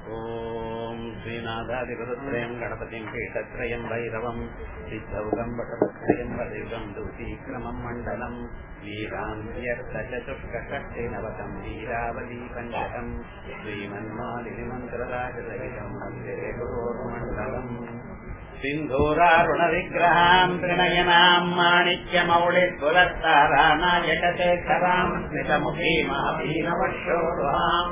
ஓம் ஸ்ரீநாதாதிபுரத்ரயம் கணபதிம் பீடத்ரயம் வைரவம் சித்தௌகம் வடபத்ரயம் வதைவம் தூதீக்ரமம் மண்டலம் வீராந்தியர்த்தசதுஷ்கஷஷ்டிநவகம் வீராவலி பஞ்சகம் ஸ்ரீமன்மாலினி மந்திரராஜதவிதம் வந்தே குரோர்மண்டலம் சிந்தூராருண விக்கிரகாம் திரிநயனாம் மாணிக்யமௌளித்புரஸ்தாராநாயகசேகராம் ஸ்மிதமுகீமாபீனவஷோருஹாம்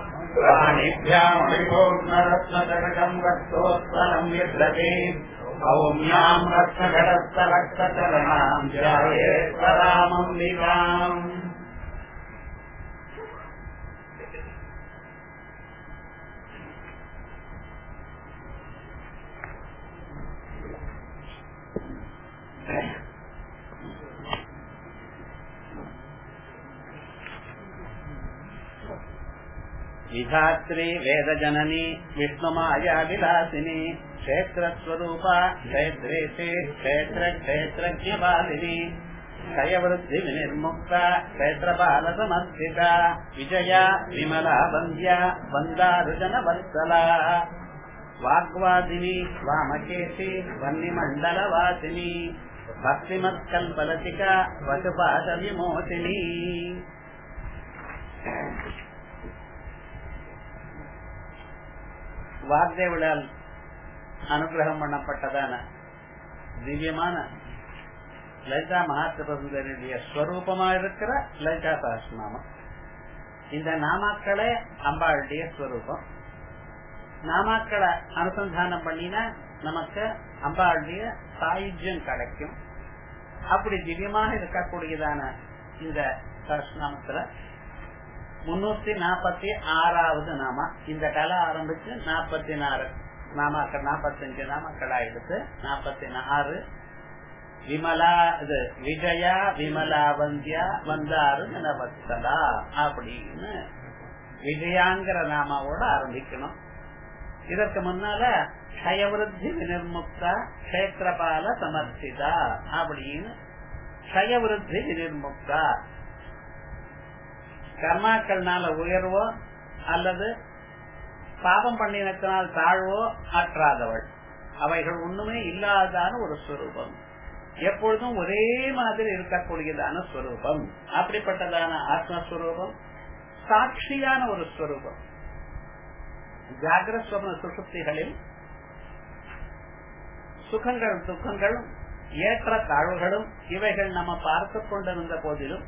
வாணிभ्यामणिपूर्णरत्नजनकम् रक्तोत्पलम् विद्यते सौम्याम् रत्नघटस्थरक्तचरणाम् ध्यायेत् परामम्बिकाम् विधात्री वेदजननी विष्णुमाया विलासिनी क्षेत्रस्वरूपा क्षेत्रेशे क्षेत्रक्षेत्रज्ञपालिनी क्षयवृद्धि विनिर्मुक्ता क्षेत्रपालसमर्थिता विजया विमला वन्द्या वन्दारुजनवत्सला वाग्वादिनी वामकेशी वह्निमण्डलवासिनी भक्तिमत्कल्पलतिका वसुपाशविमोचिनी வாக்தேவளால் அனுகிரகம் பண்ணப்பட்டதான திவ்யமான லலிதா மகாத்ரிபுரசுந்தரியுடைய ஸ்வரூபமா இருக்கிற லலிதா சஹஸ்ரநாமம். இந்த நாமாக்களே அம்பாளுடைய ஸ்வரூபம். நாமாக்களை அனுசந்தானம் பண்ணினா நமக்கு அம்பாளுடைய சாயுஜ்யம் கிடைக்கும். அப்படி திவ்யமாக இருக்கக்கூடியதான இந்த சஹஸ்ரநாமத்துல 346வது நாமா. இந்த கலை ஆரம்பிச்சு 44 நாமாக்கள், 45 நாமாக்கள் ஆயிடுத்து. 46 விமலா, இது விஜயா விமலா வந்தியா வந்தாரு நவத்சலா அப்படின்னு விஜயாங்கிற நாமாவோட ஆரம்பிக்கணும். இதற்கு முன்னால க்ஷயவிருத்தி வினிர்முக்தா கஷேத்திரபால சமர்த்திதா அப்படின்னு க்ஷயவிருத்தி வினிர்முக்தா, கர்மாக்கள்னால உயர்வோ அல்லது பாபம் பண்ணினத்தினால் தாழ்வோ ஆற்றாதவள், அவைகள் ஒண்ணுமே இல்லாதான ஒரு ஸ்வரூபம், எப்பொழுதும் ஒரே மாதிரி இருக்கக்கூடியதான ஸ்வரூபம். அப்படிப்பட்டதான ஆத்மஸ்வரூபம் சாட்சியான ஒரு ஸ்வரூபம். ஜாகிரத் ஸ்வப்ன சுஷுப்திகளில் சுகங்கள் துக்கங்களும் ஏற்ற தாழ்வுகளும் இவைகள் நம்ம பார்த்து கொண்டிருந்த போதிலும்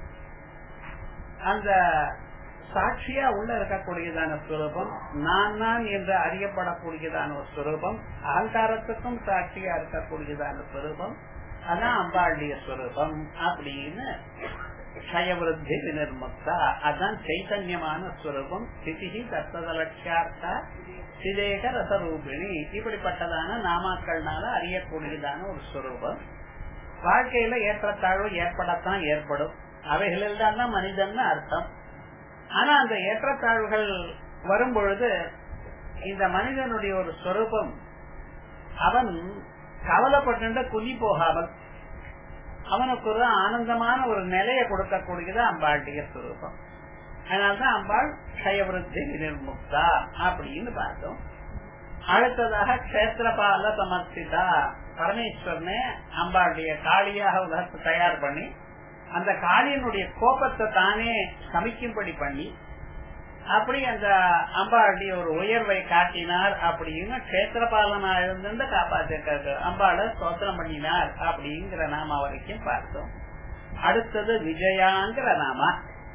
அந்த சாட்சியா உள்ள இருக்கக்கூடியதான ஸ்வரூபம் நான் என்று அறியப்படக்கூடியதான ஒரு ஸ்வரூபம், அகங்காரத்துக்கும் சாட்சியா இருக்கக்கூடியதான ஸ்வரூபம், அதான் அம்பாளுடைய ஸ்வரூபம் அப்படின்னு க்ஷயவிருத்தி வினிர்முக்தா, அதான் சைத்தன்யமான ஸ்வரூபம். ஸ்திதி தத்ததலட்சியார்த்தா சிதேக ரசரூபிணி, இப்படிப்பட்டதான நாமாக்கள்னால அறியக்கூடியதான ஒரு ஸ்வரூபம். வாழ்க்கையில ஏற்றத்தாழ்வு ஏற்படத்தான் ஏற்படும், அவைகளில் தான் மனிதன் அர்த்தம். ஆனா அந்த ஏற்றத்தாழ்வுகள் வரும் பொழுது இந்த மனிதனுடைய ஒரு ஸ்வரூபம், அவன் கவலைப்பட்டு குனி போகாமல் அவனுக்கு ஒரு ஆனந்தமான ஒரு நிலையை கொடுக்கக்கூடியது அம்பாளுடைய ஸ்வரூபம். அதனால்தான் அம்பாள் க்ஷயவிருத்தி வினிர்முக்தா அப்படின்னு பார்த்தோம். அடுத்ததாக க்ஷேத்திரபால சமர்த்திதா, பரமேஸ்வரனே அம்பாளுடைய காளியாக உலகத்தை தயார் பண்ணி அந்த காளியனுடைய கோபத்தை தானே சமிக்கும்படி பண்ணி அப்படி அந்த அம்பாளுடைய ஒரு உயர்வை காட்டினார் அப்படின்னு கஷேத்திரபாலனா இருந்து காப்பாற்ற அம்பாளை ஸ்தோத்திரம் பண்ணினார் அப்படிங்கிற நாமா வரைக்கும் பார்த்தோம். அடுத்தது விஜயாங்கிற நாமா.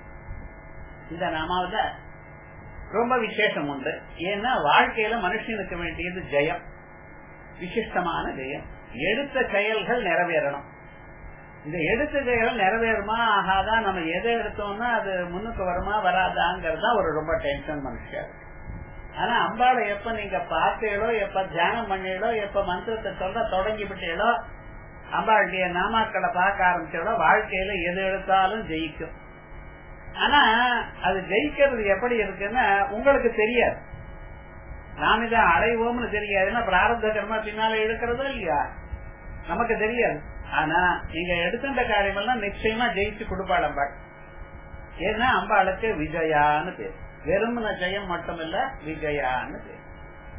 இந்த நாமாவில ரொம்ப விசேஷம் உண்டு. ஏன்னா வாழ்க்கையில மனுஷனுக்கு வேண்டியது ஜெயம், விசிஷ்டமான ஜெயம். எடுத்த செயல்கள் நிறைவேறணும். இந்த எடுத்த செயல்கள் நிறைவேறுமா ஆகாதா, நம்ம எதை எடுத்தோம்னா அது முன்னுக்கு வருமா வராதாங்கிறதா ஒரு ரொம்ப டென்ஷன் மனுஷன். ஆனா அம்பாளை எப்ப நீங்க பார்த்தீங்களோ, எப்ப தியானம் பண்ணீங்களோ, எப்ப மந்திரத்தை சொல்ல தொடங்கி விட்டீங்களோ, அம்பாளுடைய நாமாக்களை பார்க்க ஆரம்பிச்சோட வாழ்க்கையில எது எடுத்தாலும் ஜெயிக்கும். ஆனா அது ஜெயிக்கிறது எப்படி இருக்குன்னா உங்களுக்கு தெரியாது. நாம் இதை அடைவோம்னு தெரியாது. ஏன்னா பிராரப்த கர்மா பின்னால எடுக்கிறதோ இல்லையா நமக்கு தெரியாது. ஆனா நீங்க எடுத்துட்ட காரியம் எல்லாம் நிச்சயமா ஜெயிச்சு கொடுப்பாள் அம்பாள். ஏன்னா அம்பாளுக்கு விஜயான்னு பேர். வெறுமன ஜெயம் மட்டும் இல்ல, விஜயான்னு பேர்.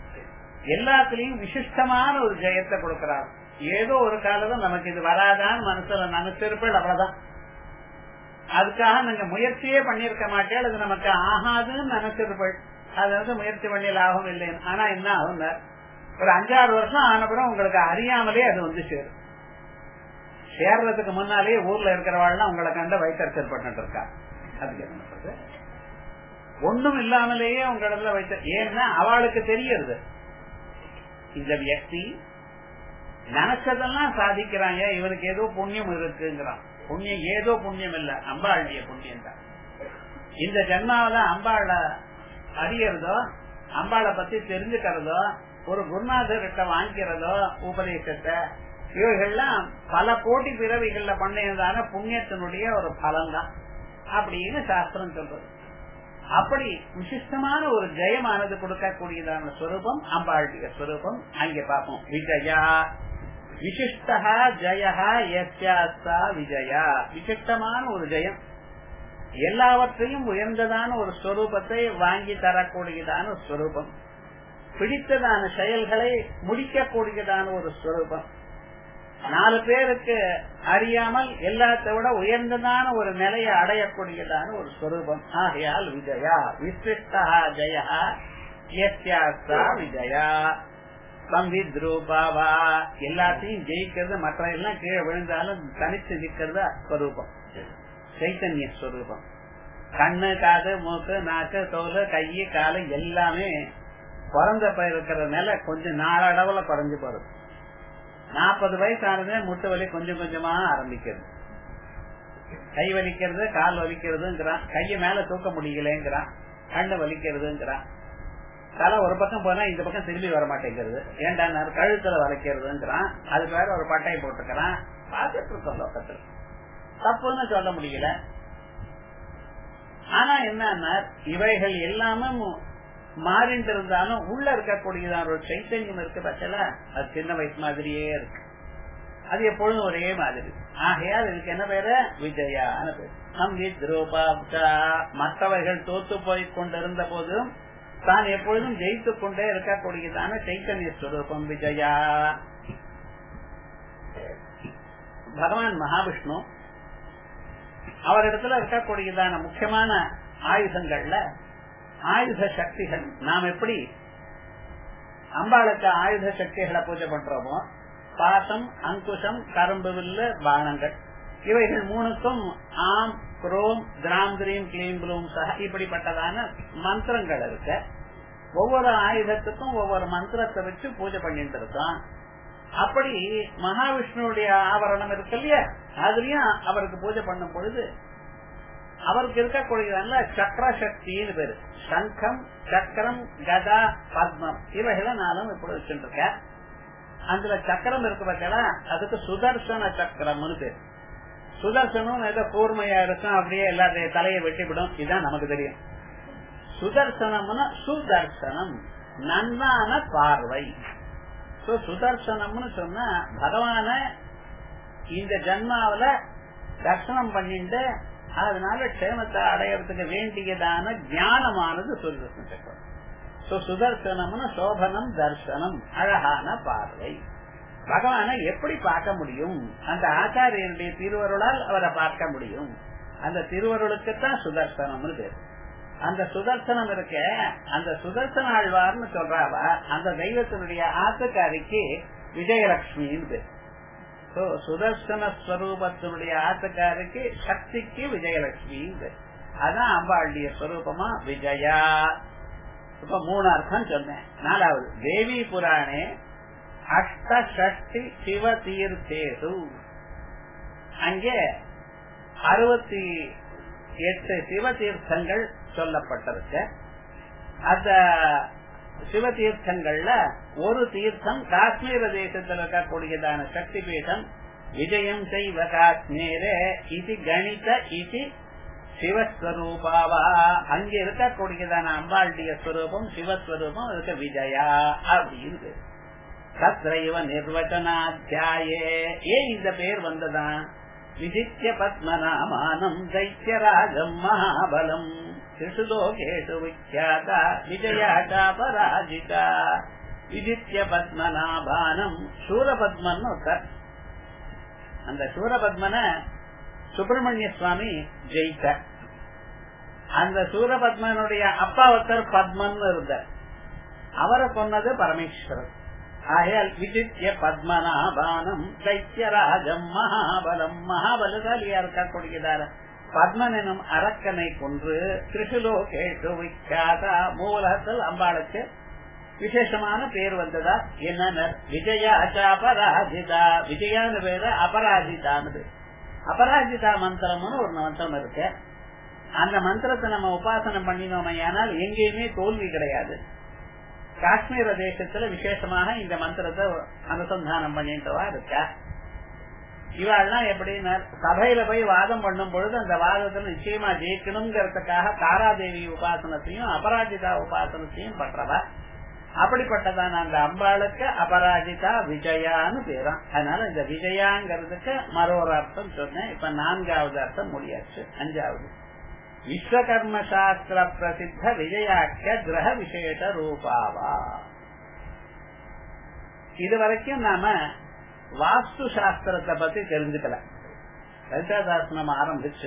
எல்லாத்திலையும் விசிஷ்டமான ஒரு ஜெயத்தை கொடுக்கிறார். ஏதோ ஒரு காலத்துல நமக்கு இது வராதான்னு மனசுல நினைச்சிருப்பேன், அவ்வளவுதான். அதுக்காக நீங்க முயற்சியே பண்ணிருக்க மாட்டேன், அது நமக்கு ஆகாதுன்னு நினைச்சிருப்பேன். அது முயற்சி பண்ணி லாபம் இல்லைன்னு. ஆனா என்ன ஆகும், ஒரு 5-6 வருஷம் ஆனப்புறம் உங்களுக்கு அறியாமலே அது சேரும். சேர்றதுக்கு முன்னாலே ஊர்ல இருக்கிறவாள்னா உங்களை கண்ட வைத்தறிச்சல் பண்ணிட்டு இருக்கா. அதுக்கு என்ன பண்றது? ஒண்ணும் இல்லாமலேயே உங்க இடத்துல வைத்த, ஏன்னா அவளுக்கு தெரியுது இந்த வியக்தி நினைச்சதெல்லாம் சாதிக்கிறாங்க, இவனுக்கு ஏதோ புண்ணியம் இருக்குங்கிறான். புண்ணியம் ஏதோ புண்ணியம் இல்ல, அம்பாளுடைய புண்ணியம் தான். இந்த ஜென்மாவில அம்பாளை அறியறதோ, அம்பாளை பத்தி தெரிஞ்சுக்கிறதோ, ஒரு குருநாதர்கிட்ட வாங்கிக்கிறதோ உபதேசத்தை, இவைகள்லாம் பல கோடி பிறவிகள்ல பண்ணதான புண்ணியத்தினுடைய ஒரு பலன் தான் அப்படின்னு சாஸ்திரம் சொல்றது. அப்படி விசிஷ்டமான ஒரு ஜெயமானது கொடுக்கக்கூடியதான ஸ்வரூபம் அம்பாளுடைய ஸ்வரூபம். அங்கே பார்ப்போம். விஜயா விசிஷ்டா ஜெயா யஸ்யாஸ்தா விஜயா, விசிஷ்டமான ஒரு ஜெயம், எல்லாவற்றையும் உயர்ந்ததான ஒரு ஸ்வரூபத்தை வாங்கி தரக்கூடியதான ஒரு ஸ்வரூபம், பிடித்ததான செயல்களை முடிக்கக்கூடியதான ஒரு ஸ்வரூபம், 4 பேருக்கு அறியாமல் எல்லாத்தை விட உயர்ந்ததான ஒரு நிலையை அடையக்கூடியதான ஒரு ஸ்வரூபம். ஆகையால் விஜயா விசிஷ்டா ஜெயா யஸ்யாஸ்தா விஜயா சம்வித்ரூபாவா, எல்லாத்தையும் ஜெயிக்கிறது, மற்ற எல்லாம் கீழே விழுந்தாலும் தனித்து நிற்கிறது ஸ்வரூபம், சைத்தன்ய ஸ்வரூபம். கண்ணு, காது, மூக்கு, நாக்கு, தோல், கை, காலு எல்லாமே பிறந்த இருக்கிற நிலை கொஞ்சம் நாளளவுல குறைஞ்சு போறது. 40 வயசு ஆனதே முட்டு வலி கொஞ்சம் கொஞ்சமா ஆரம்பிக்கிறது. கை வலிக்கிறது, கால் வலிக்கிறதுங்கிறான், கைய மேல தூக்க முடியலங்கிறான், கண்ணு வலிக்கிறதுங்கிறான், தலை ஒரு பக்கம் போனா இந்த பக்கம் திரும்பி வர மாட்டேங்கிறது, ஏண்டா கழுத்துல வலிக்கிறதுங்கிறான், அதுக்கு வேற ஒரு பட்டையை போட்டுக்கிறான். பார்த்துட்டு இருக்கோம் லோகத்துல, தப்புன்னு சொல்ல முடியல. ஆனா என்ன, இவைகள் எல்லாமே மாறிட்டு இருந்தாலும் உள்ள இருக்கக்கூடியதான ஒரு சைத்தன்யம் இருக்கு பட்சல, அது சின்ன வயசு மாதிரியே இருக்கு, அது எப்பொழுதும் ஒரே மாதிரி. ஆகையால் இதுக்கு என்ன பேரு? விஜயான பேரு. மற்றவர்கள் தோத்து போய் கொண்டிருந்த போதும் தான் எப்பொழுதும் ஜெயித்துக் கொண்டே இருக்கக்கூடியதான சைத்தன்ய ஸ்வரூபம் விஜயா. பகவான் மகாவிஷ்ணு அவரிடத்துல இருக்கக்கூடியதான முக்கியமான ஆயுதங்கள்ல ஆயுத சக்திகள், நாம் எப்படி அம்பாளுக்கு ஆயுத சக்திகளை பூஜை பண்றோமோ, பாசம், அங்குஷம், கரும்பு வில்லு, பானங்கள், இவைகள் 3க்கும் ஆம், குரோம், திராம், கிரீம், கிளீம், ப்ளூம் சக இப்படிப்பட்டதான மந்திரங்கள் இருக்கு. ஒவ்வொரு ஆயுதத்துக்கும் ஒவ்வொரு மந்திரத்தை வச்சு பூஜை பண்ணிட்டு இருக்கோம். அப்படி மகாவிஷ்ணுடைய ஆவரணம் இருக்கு இல்லையா, அதுலயும் அவருக்கு பூஜை பண்ணும் பொழுது அவருக்கு இருக்கக்கூடியதான சக்கர சக்தின்னு பேரு. சங்கம், சக்கரம், கதா, பத்மம் இவைகளை நானும் இப்படி வச்சுட்டு இருக்கேன். அதுல சக்கரம் இருக்கு பார்த்தா அதுக்கு சுதர்சன சக்கரம்னு பேரு. சுதர்சனம் ஏதோ கூர்மையா இருக்கும், அப்படியே எல்லாத்தைய தலையை வெட்டிவிடும், இதுதான் நமக்கு தெரியும். சுதர்சனம்னா சுதர்சனம், நன்னான பார்வை. சுதர்சனம்னு சொன்னா பகவான இந்த ஜன்மாவில தர்சனம் பண்ணிட்டு அதனால க்ஷேமத்தை அடையறதுக்கு வேண்டியதான ஞானமானது சுதர்சன சக்கரம். சுதர்சனம்னு சோபனம், தர்சனம், அழகான பார்வை. பகவானை எப்படி பார்க்க முடியும்? அந்த ஆச்சாரியனுடைய திருவருளால் அவரை பார்க்க முடியும். அந்த திருவருளுக்குத்தான் சுதர்சனம்னு பேரு. அந்த சுதர்சனம் இருக்க, அந்த சுதர்சன ஆழ்வார்னு சொல்றாவா, அந்த தெய்வத்தினுடைய ஆத்துக்காரிக்கு விஜயலட்சுமின்னு பேரு. சுதர்சன ஸ்வரூபத்தினுடைய ஆத்துக்காரிக்கு சக்திக்கு விஜயலட்சுமி. அதான் அம்பாளுடைய ஸ்வரூபமா விஜயா. இப்ப 3 அர்த்தம் சொன்னேன். 4வது தேவி புராணே அஷ்டஷ்டி சிவ தீர்த்தேது, அங்கே 68 சிவ தீர்த்தங்கள் சொல்லப்பட்டிருக்கு. அந்த சிவ தீர்த்தங்கள்ல ஒரு தீர்த்தம் காஷ்மீர தேசத்தில் இருக்கக்கூடியதான சக்தி பீடம் விஜயம் செய்வ காஷ்மீரே இது கணித இது சிவஸ்வரூபாவா. அங்க இருக்கக்கூடியதான அம்பாளுடைய ஸ்வரூபம் சிவஸ்வரூபம் அதுக்கு விஜயா அப்படின்னு. தத்ரைவ நிர்வச்சனாத்தியாயே ஏன் இந்த பேர் வந்ததான்? விஜித்ய பத்மநாமானம் தைத்யராஜம் மகாபலம் திசுலோகேஷு விக்யாதா விஜயா பராஜிதா. விஜித்ய பத்மநாபானம் சூரபத்மன் ஒருத்தர். அந்த சூரபத்மன சுப்பிரமணிய சுவாமி ஜெயித்த. அந்த சூரபத்மனுடைய அப்பா ஒருத்தர் பத்மன் இருந்தார். அவரை கொன்னது பரமேஸ்வரன். ஆகையால் விஜித்ய பத்மநாபானம் தைத்தியராஜம் மகாபலம், மகாபலசாலியா இருக்கக்கூடியதார பத்மன் எனும் அரக்கனை கொன்று திரிசுலோகேஷு விக்யாதா, மூலத்தில் அம்பாளுக்கு விசேஷமான பேர் வந்ததா. என்ன விஜயாச்சா அபராஜிதா, விஜயான்னு பேரு அபராஜிதான்னு. அபராஜிதா மந்திரம்னு ஒரு மந்திரம் இருக்கு. அந்த மந்திரத்தை நம்ம உபாசனம் பண்ணினோமையானால் எங்கேயுமே தோல்வி கிடையாது. காஷ்மீர தேசத்துல விசேஷமாக இந்த மந்திரத்தை அனுசந்தானம் பண்ணிட்டவா இருக்கா. இவாள்லாம் எப்படின்னா சபையில போய் வாதம் பண்ணும் பொழுது அந்த வாதத்துல நிச்சயமா ஜெயிக்கணுங்கிறதுக்காக தாராதேவி உபாசனத்தையும் அபராஜிதா உபாசனத்தையும் பண்றவா. அப்படிப்பட்டதான அந்த அம்பாளுக்கு அபராஜிதா விஜயான்னு பேரும். அதனால இந்த விஜயாங்கிறதுக்கு மற்றொரு அர்த்தம் சொன்னேன். இப்ப 4வது அர்த்தம் முடியாச்சு. 5வது விஸ்வகர்ம சாஸ்திர பிரசித்த விஜயாக்கிய கிரக விசேஷ ரூபாவா. இதுவரைக்கும் நாம வாஸ்து சாஸ்திரத்தை பத்தி தெரிஞ்சுக்கல. லலிதாசாசனம் ஆரம்பிச்சு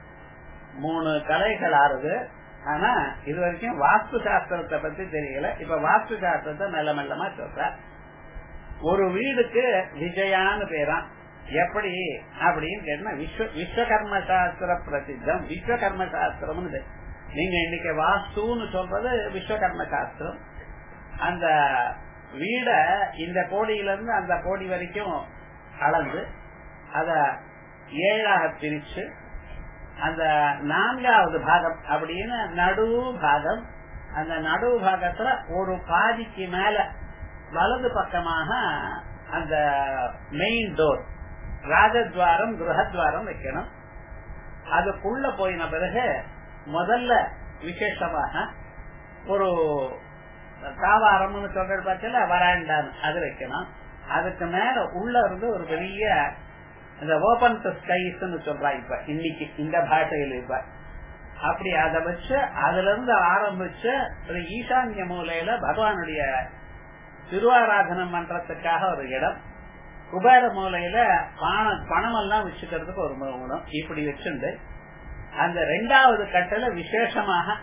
3 கலைகள் ஆறுது. ஆனா இது வரைக்கும் வாஸ்து சாஸ்திரத்தை பத்தி தெரியல. இப்ப வாஸ்து சாஸ்திரத்தை மெல்ல மெல்லமா சொல்ற. ஒரு வீடுக்கு விஜயான்னு பேரான். எப்படி அப்படின்னு கேட்டா விஸ்வகர்ம சாஸ்திர பிரசித்தம். விஸ்வகர்ம சாஸ்திரம் நீங்க இன்னைக்கு வாஸ்துன்னு சொல்றது விஸ்வகர்ம சாஸ்திரம். அந்த வீட இந்த கோடியில இருந்து அந்த கோடி வரைக்கும் அளந்து அத 7ஆக பிரிச்சு அந்த 4வது பாகம் அப்படின்னு நடு பாகம், அந்த நடு பாகத்துல ஒரு பாதிக்கு மேல வலது பக்கமாக அந்த மெயின் டோர் ராஜத்வாரம் கிரகத்வாரம் வைக்கணும். அதுக்குள்ள போயின பிறகு முதல்ல விசேஷமாக ஒரு தாவாரம்னு சொல்றது பார்த்தல வராண்டான் அது வைக்கணும். அதுக்கு மேல உள்ள இருந்து ஒரு பெரிய இந்த ஓபன் ஸ்கைஸ்ன்னு சொல்றா இப்ப இன்னைக்கு இந்த பாஷையில். இப்ப அப்படி அதை வச்சு அதுல இருந்து ஆரம்பிச்சு ஒரு ஈசான்ய மூலையில பகவானுடைய திருவாராதனம் பண்றதுக்காக ஒரு இடம், குபேர மூலையில பணம் எல்லாம் வச்சுக்கிறதுக்கு ஒரு மூலம், இப்படி வச்சுண்டு அந்த 2வது கட்டல விசேஷமாக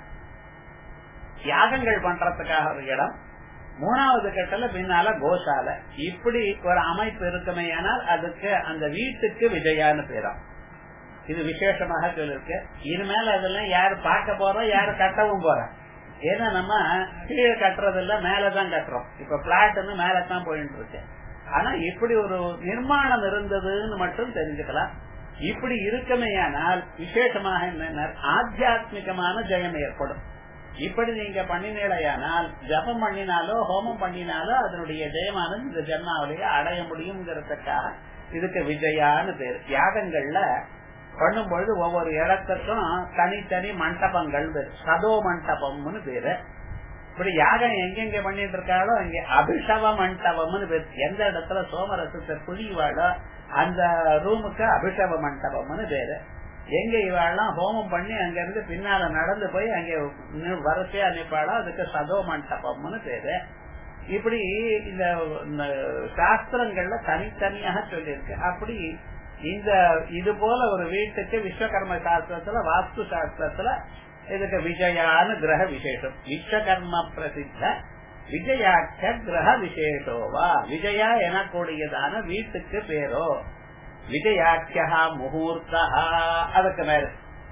யாகங்கள் பண்றதுக்காக ஒரு இடம், 3வது கட்டல பின்னால கோசாலை. இப்படி ஒரு அமைப்பு இருக்குமே. ஆனால் அதுக்கு அந்த வீட்டுக்கு விஜயான்னு பேரும். இது விசேஷமாக சொல்லிருக்கு. இனிமேல அதெல்லாம் யாரு பார்க்க போறோம், யாரு கட்டவும் போறோம். ஏன்னா நம்ம கீழே கட்டுறதில்ல, மேலதான் கட்டுறோம். இப்ப பிளாட்னு மேலதான் போயிட்டு இருக்கு. ஆனா இப்படி ஒரு நிர்மாணம் இருந்ததுன்னு மட்டும் தெரிஞ்சுக்கலாம். இப்படி இருக்குமேயானால் விசேஷமாக என்ன ஆத்தியாத்மிகமான ஜெயம் ஏற்படும். இப்படி நீங்க பண்ணினேலையானால் ஜபம் பண்ணினாலோ ஹோமம் பண்ணினாலோ அதனுடைய ஜெயமானது இந்த ஜென்மாவிலேயே அடைய முடியுங்கிறதுக்காக இதுக்கு விஜயான்னு பேரு. யாகங்கள்ல பண்ணும்பொழுது ஒவ்வொரு இடத்துக்கும் தனித்தனி மண்டபங்கள், சதோ மண்டபம்னு பேரு. இப்படி யாகம் எங்கெங்க பண்ணிட்டு இருக்காளோ அங்க அபிஷவ மண்டபம்னு பேரு. எந்த இடத்துல சோமரசத்தை புரிவாளோ அந்த ரூமுக்கு அபிஷவ மண்டபம்னு பேரு. எங்க இவாள்லாம் ஹோமம் பண்ணி அங்க இருந்து பின்னால நடந்து போய் அங்க வரிசையா நிற்பாளோ அதுக்கு சதோ மண்டபம்னு பேரு. இப்படி இந்த சாஸ்திரங்கள்ல தனித்தனியாக சொல்லியிருக்கு. அப்படி இந்த இது போல ஒரு வீட்டுக்கு விஸ்வகர்ம சாஸ்திரத்துல வாஸ்து சாஸ்திரத்துல இதுக்கு விஜயான்னு கிரக விசேஷம். விஸ்வகர்ம பிரசித்த விஜயாக்க கிரக விசேஷோவா, விஜயா எனக்கூடியதான வீட்டுக்கு பேரோ. விஜயாக்கியா முகூர்த்தா, அதுக்கு மேல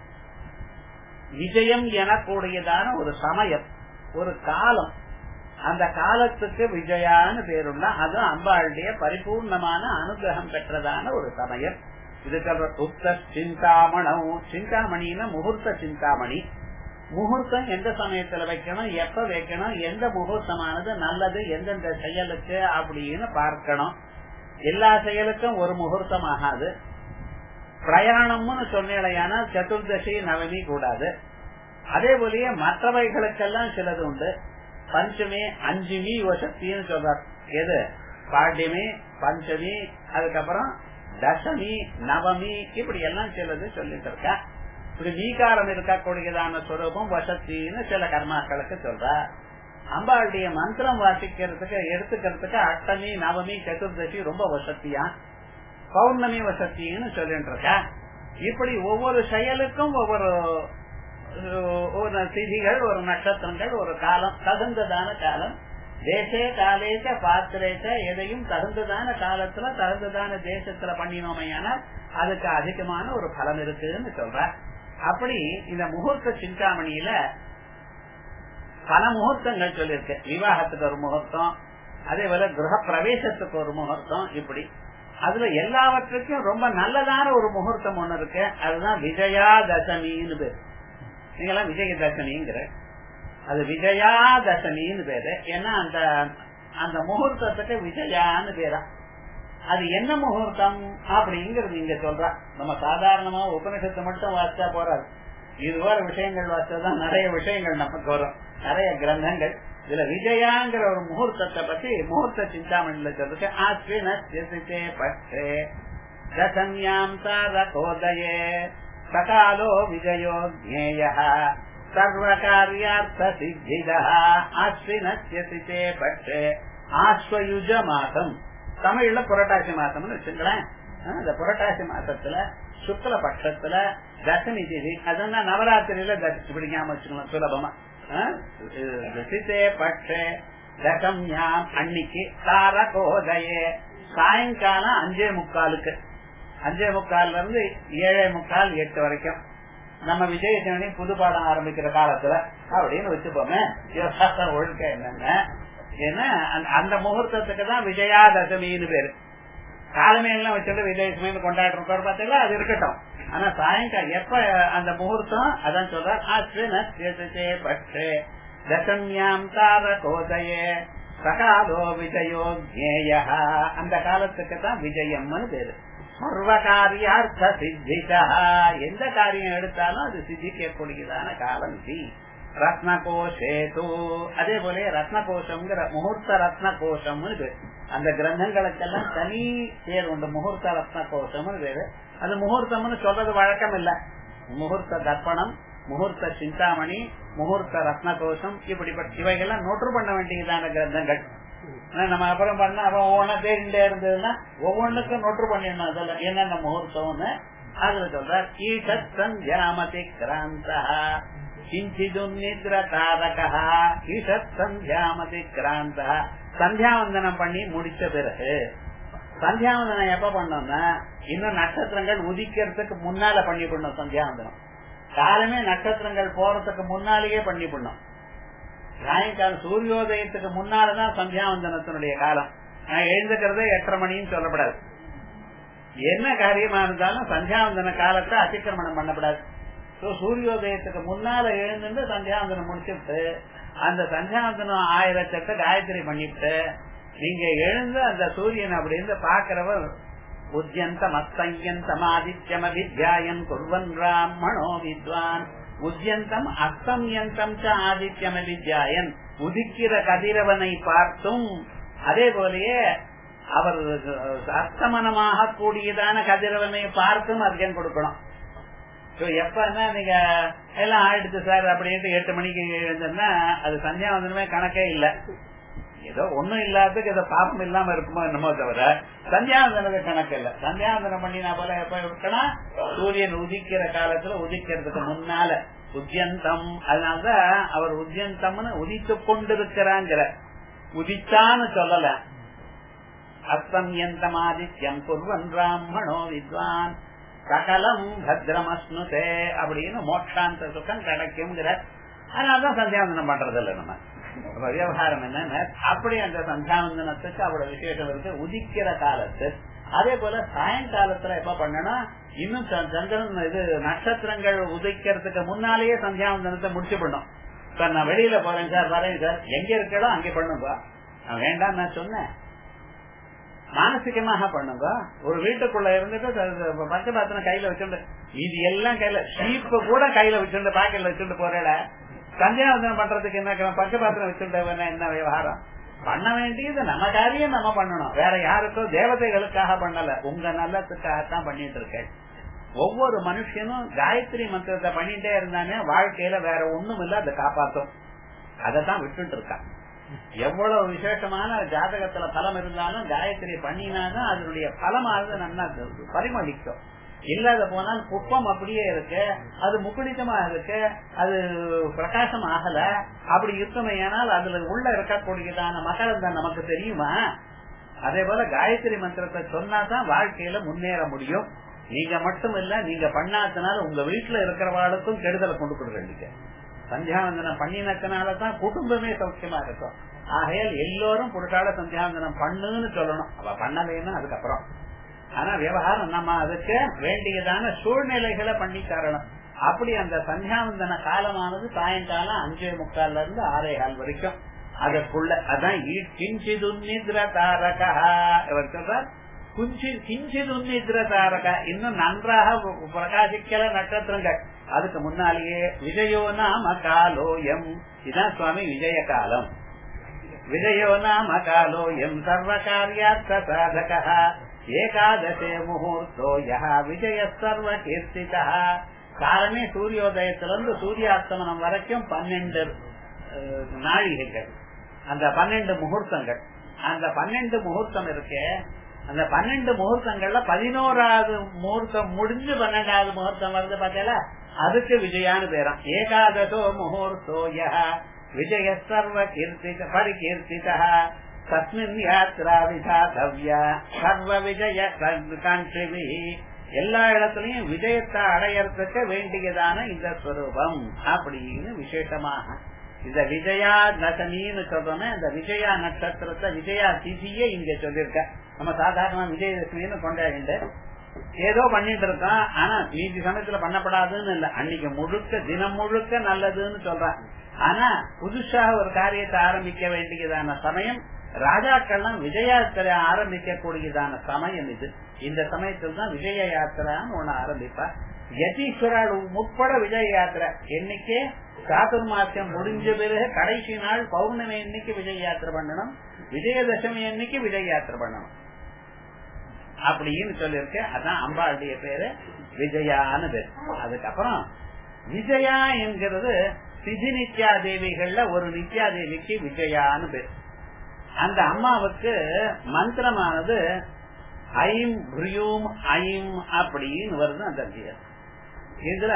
விஜயம் எனக்கூடியதான ஒரு சமயம், ஒரு காலம், அந்த காலத்துக்கு விஜயான்னு பேருள்ள அது அம்பாளுடைய பரிபூர்ணமான அனுகிரகம் பெற்றதான ஒரு சமயம். இதுக்கு உத்த சிந்தாமணம், சிந்தாமணின்னா முகூர்த்த சிந்தாமணி. முகூர்த்தம் எந்த சமயத்துல வைக்கணும், எப்ப வைக்கணும், எந்த முகூர்த்தமானது நல்லது எந்தெந்த செயலுக்கு அப்படின்னு பார்க்கணும். எல்லா செயலுக்கும் ஒரு முகூர்த்தம் ஆகாது. பிரயாணம்னு சொன்னேன்னா சதுர்தசி நவமி கூடாது. அதே போலயே மற்றவைகளுக்கெல்லாம் சிலது உண்டு. பஞ்சமி அஞ்சுமி வசத்தின்னு சொல்றார். எது பாண்டியமி பஞ்சமி, அதுக்கப்புறம் தசமி நவமி, இப்படி எல்லாம் சிலது சொல்லிட்டு இருக்கா. இப்படி நீகாரம் இருக்கக்கூடியதான ஸ்வரூபம் வசத்தின்னு சில கர்மாக்களுக்கு சொல்ற. அம்பாளுடைய மந்திரம் வாசிக்கிறதுக்கு எடுத்துக்கிறதுக்கு அஷ்டமி நவமி சதுர்தசி ரொம்ப வசதியா, பௌர்ணமி வசத்தின்னு சொல்லிட்டு இருக்கா. இப்படி ஒவ்வொரு செயலுக்கும் ஒவ்வொரு திதிகள், ஒரு நட்சத்திரங்கள், ஒரு காலம், தகுந்ததான காலம். தேசே காலேச பாத்திரேச, எதையும் தகுந்ததான காலத்துல தகுந்ததான தேசத்துல பண்ணினோமையானா அதுக்கு அதிகமான ஒரு பலம் இருக்குன்னு சொல்ற. அப்படி இந்த முகூர்த்த சிந்தாமணியில பல முகூர்த்தங்கள் சொல்லிருக்கு. விவாகத்துக்கு ஒரு முகூர்த்தம், அதே போல கிரக பிரவேசத்துக்கு ஒரு முகூர்த்தம். இப்படி அதுல எல்லாவற்றுக்கும் ரொம்ப நல்லதான ஒரு முகூர்த்தம் ஒண்ணு இருக்கு. அதுதான் விஜயாதசமின்னு பேரு. நீங்கெல்லாம் விஜயதசமிங்கிற, அது விஜயாதசமின்னு பேரு. ஏன்னா அந்த முகூர்த்தத்துக்கு விஜயான்னு பேரா. அது என்ன முகூர்த்தம் அப்படிங்கறது நீங்க சொல்ற. நம்ம சாதாரணமா உபநிஷத்தை மட்டும் வாசிச்சா போறாது, இதுவரை விஷயங்கள் வாசிச்சாதான் நிறைய விஷயங்கள் நமக்கு வரும், நிறைய கிரந்தங்கள். இதுல விஜயாங்கிற ஒரு முகூர்த்தத்தை பத்தி முகூர்த்த சிந்தாமணியில சொல்றது. ஆஸ்வினே பட்சே தசம்யாம் தாரகோதயே சகாலோ விஜயோ ஜ்ஞேயः சர்வகார்யார்த்த சித்திதः. ஆஸ்வினே பட்சே, ஆஸ்வயுஜ மாசம், தமிழ்ல புரட்டாசி மாசம்னு வச்சுங்களேன். இந்த புரட்டாசி மாசத்துல சுக்ல பட்சத்துல தசமி திதி, அதுதான் நவராத்திரியில தசமி பிடிக்காம வச்சுக்கலாம் சுலபமா. பட்சே தசம்யாம் அன்னைக்கு தாரகோதயே, சாயங்காலம் 5:45, 5:45 இருந்து 7:45 8 வரைக்கும் நம்ம விஜயதசமி புது பாடம் ஆரம்பிக்கிற காலத்துல அப்படின்னு வச்சுப்போமே. ஒழுக்க என்னன்னா, ஏன்னா அந்த முகூர்த்தத்துக்கு தான் விஜயாதசமின்னு பேரு. காலமே எல்லாம் வச்சுட்டு விஜயதசமின்னு கொண்டாடுறோம் பார்த்தீங்களா, அது இருக்கட்டும். ஆனா சாயங்காலம் எப்ப அந்த முகூர்த்தம், அதான் சொல்றார். ஆஸ்வினே பட்சே தசம்யாம் தாரகோதயே சகாலோ விஜயோ ஜ்ஞேயः, அந்த காலத்துக்கு தான் விஜயம்னு பேரு. சர்வகாரியார்த்த சித்திதா, எந்த காரியம் எடுத்தாலும் அது சித்திக்கக்கூடியதான காலம் இது. ரத்னகோஷேது, அதே போல ரத்னகோஷம்ங்கிற முகூர்த்த ரத்னகோஷம்னு பேரு. அந்த கிரந்தங்களுக்கெல்லாம் தனி பேர் உண்டு, முகூர்த்த ரத்னகோஷம்னு பேரு. அது முகூர்த்தம்னு சொல்றது வழக்கம் இல்ல. முகூர்த்த தர்ப்பணம், முகூர்த்த சிந்தாமணி, முகூர்த்த ரத்னகோஷம், இப்படிப்பட்ட இவைகள்லாம் நோட்டு பண்ண வேண்டியதான கிரந்தங்கள். நம்ம அப்புறம் பண்ண அப்புறம் ஒவ்வொன்னா தேடிண்டே இருந்ததுன்னா ஒவ்வொன்றுக்கும் நோட்டு பண்ணிடணும் அதுல என்னென்ன முகூர்த்தம்னு. அதுல சொல்றார். ஈஷத் சந்தியாமதி கிராந்தா கிஞ்சிதுன்னித்ர தாரகா, ஈஷத் சந்தியாமதி கிராந்தா, சந்தியாவந்தனம் பண்ணி முடிச்ச பிறகு, சந்தியாவந்தனம் எப்ப பண்ணோம்னா இன்னும் நட்சத்திரங்கள் உதிக்கிறதுக்கு முன்னால பண்ணி பண்ணோம். சந்தியாவந்தனம் காலமே நட்சத்திரங்கள் போறதுக்கு முன்னாலேயே பண்ணி பண்ணோம். சாயங்காலம் சூரியோதயத்துக்கு முன்னாலதான் சந்தியாவந்தனத்தினுடைய காலம். நான் எழுந்துக்கிறதே 8:30 மணின்னு சொல்லப்படாது. என்ன காரியமா இருந்தாலும் சந்தியாவந்தன காலத்தை அதிக்கிரமணம் பண்ணப்படாது. சூரியோதயத்துக்கு முன்னால எழுந்து சந்தியாவந்தனம் முடிச்சுட்டு அந்த சந்தியாவந்தனம் 1008 காயத்ரி பண்ணிட்டு நீங்க எழுந்து அந்த சூரியன் அப்படின்னு பாக்கிறவர் உத்யந்தம் அஸ்தயந்தம் ஆதித்யம் அவித்யாயன் குர்வன் பிராமணோ வித்வான், உத்யந்தம் அஸ்தம்யந்தம் ஆதித்யம் அவித்யாயன், உதிக்கிற கதிரவனை பார்த்தும் அதே போலயே அவர் அஸ்தமனமாக கூடியதான கதிரவனை பார்த்தும் அதிகம் கொடுக்கணும். எப்பன்னா நீங்க எல்லாம் ஆயிடுச்சு சார் அப்படின்ட்டு 8 மணிக்கு எழுந்தா அது சந்தியாவந்தனமே கணக்கே இல்ல. ஏதோ ஒண்ணும் இல்லாததுக்கு ஏதோ பாப்பம் இல்லாம இருக்குமோ என்னமோ தவிர சந்தியாவந்தனது கணக்கு இல்ல. சந்தியாவந்தனம் பண்ணினா போல எப்ப இருக்கணும், சூரியன் உதிக்கிற காலத்துல உதிக்கிறதுக்கு முன்னால உத்யந்தம். அதனாலதான் அவர் உத்யந்தம்னு உதித்து கொண்டிருக்கிறாங்கிற, உதித்தான்னு சொல்லல. அஸ்தம்யந்தம் ஆதித்யம் குர்வன் பிராமணோ வித்வான் சகலம் பத்ரமஸ்னுதே அப்படின்னு மோட்சாந்த சுகம் கிடைக்கும்ங்கிற. அதனாலதான் சந்தியாவந்தனம் பண்றது இல்ல நம்ம. விவகாரம் என்ன, அப்படி அந்த சந்தியாவந்தனத்துக்கு அவ்வளவு விசேஷம் இருக்கு. உதிக்கிற காலத்து அதே போல சாயங்காலத்துல எப்ப பண்ணணும், இன்னும் சந்திரன் இது நட்சத்திரங்கள் உதிக்கிறதுக்கு முன்னாலேயே சந்தியாவந்தனத்தை முடிச்சு பண்ணும். சார் நான் வெளியில போறேன் சார், வரேன் சார், எங்க இருக்கோ அங்கே பண்ணுங்க. நான் வேண்டாம் நான் சொன்னேன், மானசிகமாக பண்ணுங்க. ஒரு வீட்டுக்குள்ள இருந்துட்டு பஞ்சபாத்திரம் கையில வச்சுட்டு, இது எல்லாம் கையில, ஷீப்ப கூட கையில வச்சுட்டு பாக்கெட்ல வச்சுட்டு போறேட, சந்தியாவந்தனம் பண்றதுக்கு என்ன பஞ்சபாத்திரம் வச்சுட்டு என்ன விவகாரம்? பண்ண வேண்டியது நம்ம காரியம் நம்ம பண்ணணும், வேற யாருக்கோ தேவதைகளுக்காக பண்ணல, உங்க நல்லத்துக்காகத்தான் பண்ணிட்டு இருக்கேன். ஒவ்வொரு மனுஷனும் காயத்ரி மந்திரத்தை பண்ணிட்டே இருந்தானே வாழ்க்கையில வேற ஒண்ணும் இல்ல, அதை காப்பாத்தும். அதைத்தான் விட்டுட்டு இருக்கான். எவ்வளவு விசேஷமான ஜாதகத்துல பலம் இருந்தாலும் காயத்ரி பண்ணினாதான் அதனுடைய பலமானது நல்லா பரிமளிக்கும். இல்லாத போனால் குப்பம் அப்படியே இருக்கு, அது முக்குளித்தமா இருக்கு, அது பிரகாசம் ஆகல. அப்படி இருக்குமையானால் அதுல உள்ள இருக்கக்கூடியதான மகளம் தான் நமக்கு தெரியுமா? அதே போல காயத்ரி மந்திரத்தை சொன்னாதான் வாழ்க்கையில முன்னேற முடியும். நீங்க மட்டும் இல்ல, நீங்க பண்ணாதனால உங்க வீட்டுல இருக்கிறவாளுக்கும் கெடுதலை கொண்டு கொடுக்குறீங்க. சந்தியாவந்தனம் பண்ணினதுனாலதான் குடும்பமே சௌக்கியமா இருக்கும். ஆகையால் எல்லோரும் புருஷால சந்தியாவந்தனம் பண்ணுன்னு சொல்லணும். அவ பண்ணலைன்னா அதுக்கப்புறம். ஆனா விவகாரம் நம்ம அதுக்கு வேண்டியதான சூழ்நிலைகளை பண்ணி தரணும். அப்படி அந்த சந்தியாவந்தன காலமானது சாயங்காலம் 5:45 இருந்து 6:15 வரைக்கும். அதற்குள்ள அதான் கிஞ்சிதுன்னித்ர தாரகா இவர் சொல்றார். கிஞ்சிதுன்னித்ர தாரகா இன்னும் நன்றாக பிரகாசிக்கல நட்சத்திரங்கள். அதுக்கு முன்னாலேயே விஜயோ நாம காலோயம், இதான் சுவாமி விஜய காலம். விஜயோ நாம காலோயம் சர்வ காரியார்த்த சாதகா ஏகாதசே முகூர்த்தோ யஹ விஜய சர்வ கீர்த்திதா. காலமே சூரியோதயத்திலிருந்து சூரியாஸ்தமனம் வரைக்கும் 12 நாழிகைகள், அந்த 12 முகூர்த்தங்கள். அந்த 12 முகூர்த்தம் இருக்கு. அந்த 12 முகூர்த்தங்கள்ல 11வது முகூர்த்தம் முடிஞ்சு 12வது முகூர்த்தம் வருது பார்த்தீங்களா, அதுக்கு விஜயான்னு பேரம். ஏகாதசோ முகூர்த்தோ யஹ விஜய சர்வ கீர்த்தித பரிகீர்த்திதா தஸ்மின் யாத்ரா விசாதவ்யா சர்வ விஜய காஞ்சிவி. எல்லா இடத்துலயும் விஜயத்தை அடையறதுக்கு வேண்டியதான இந்த ஸ்வரூபம் அப்படின்னு விசேஷமாக இந்த விஜயா தசமின்னு சொல்றோமே, இந்த விஜயா நட்சத்திரத்தை விஜயா திதியை இங்க சொல்லிருக்க. நம்ம சாதாரண விஜயதசமின்னு கொண்டாடிட்டு ஏதோ பண்ணிட்டு இருக்கோம். ஆனா மீதி சமயத்துல பண்ணப்படாதுன்னு இல்ல, அன்னைக்கு முழுக்க தினம் முழுக்க நல்லதுன்னு சொல்றான். ஆனா புதுசாக ஒரு காரியத்தை ஆரம்பிக்க வேண்டியதான சமயம், ராஜாக்கள்லாம் விஜய யாத்திரை ஆரம்பிக்க கூடியதான சமயம் இது. இந்த சமயத்தில் தான் விஜய யாத்திரான்னு ஒண்ணு ஆரம்பிப்பா. யதீஸ்வரால் உட்பட விஜய யாத்திரை என்னைக்கே சாதுர்மாசியம் முடிஞ்ச பிறகு கடைசி நாள் பௌர்ணமி அன்னைக்கு விஜய யாத்திரை பண்ணணும், விஜயதசமி அன்னைக்கு விஜய யாத்திரை பண்ணணும் அப்படின்னு சொல்லிருக்கு. அதான் அம்பாளுடைய பேரு விஜயான்னு பேரு. அதுக்கப்புறம் விஜயா என்கிறது சிதி நித்யா தேவிகள்ல ஒரு நித்யா தேவிக்கு விஜயான்னு பேரு. அந்த அம்மாவுக்கு மந்திரமானது ஐம் ஹ்ரூம் ஐம் அப்படின்னு வருது. அந்த இதுல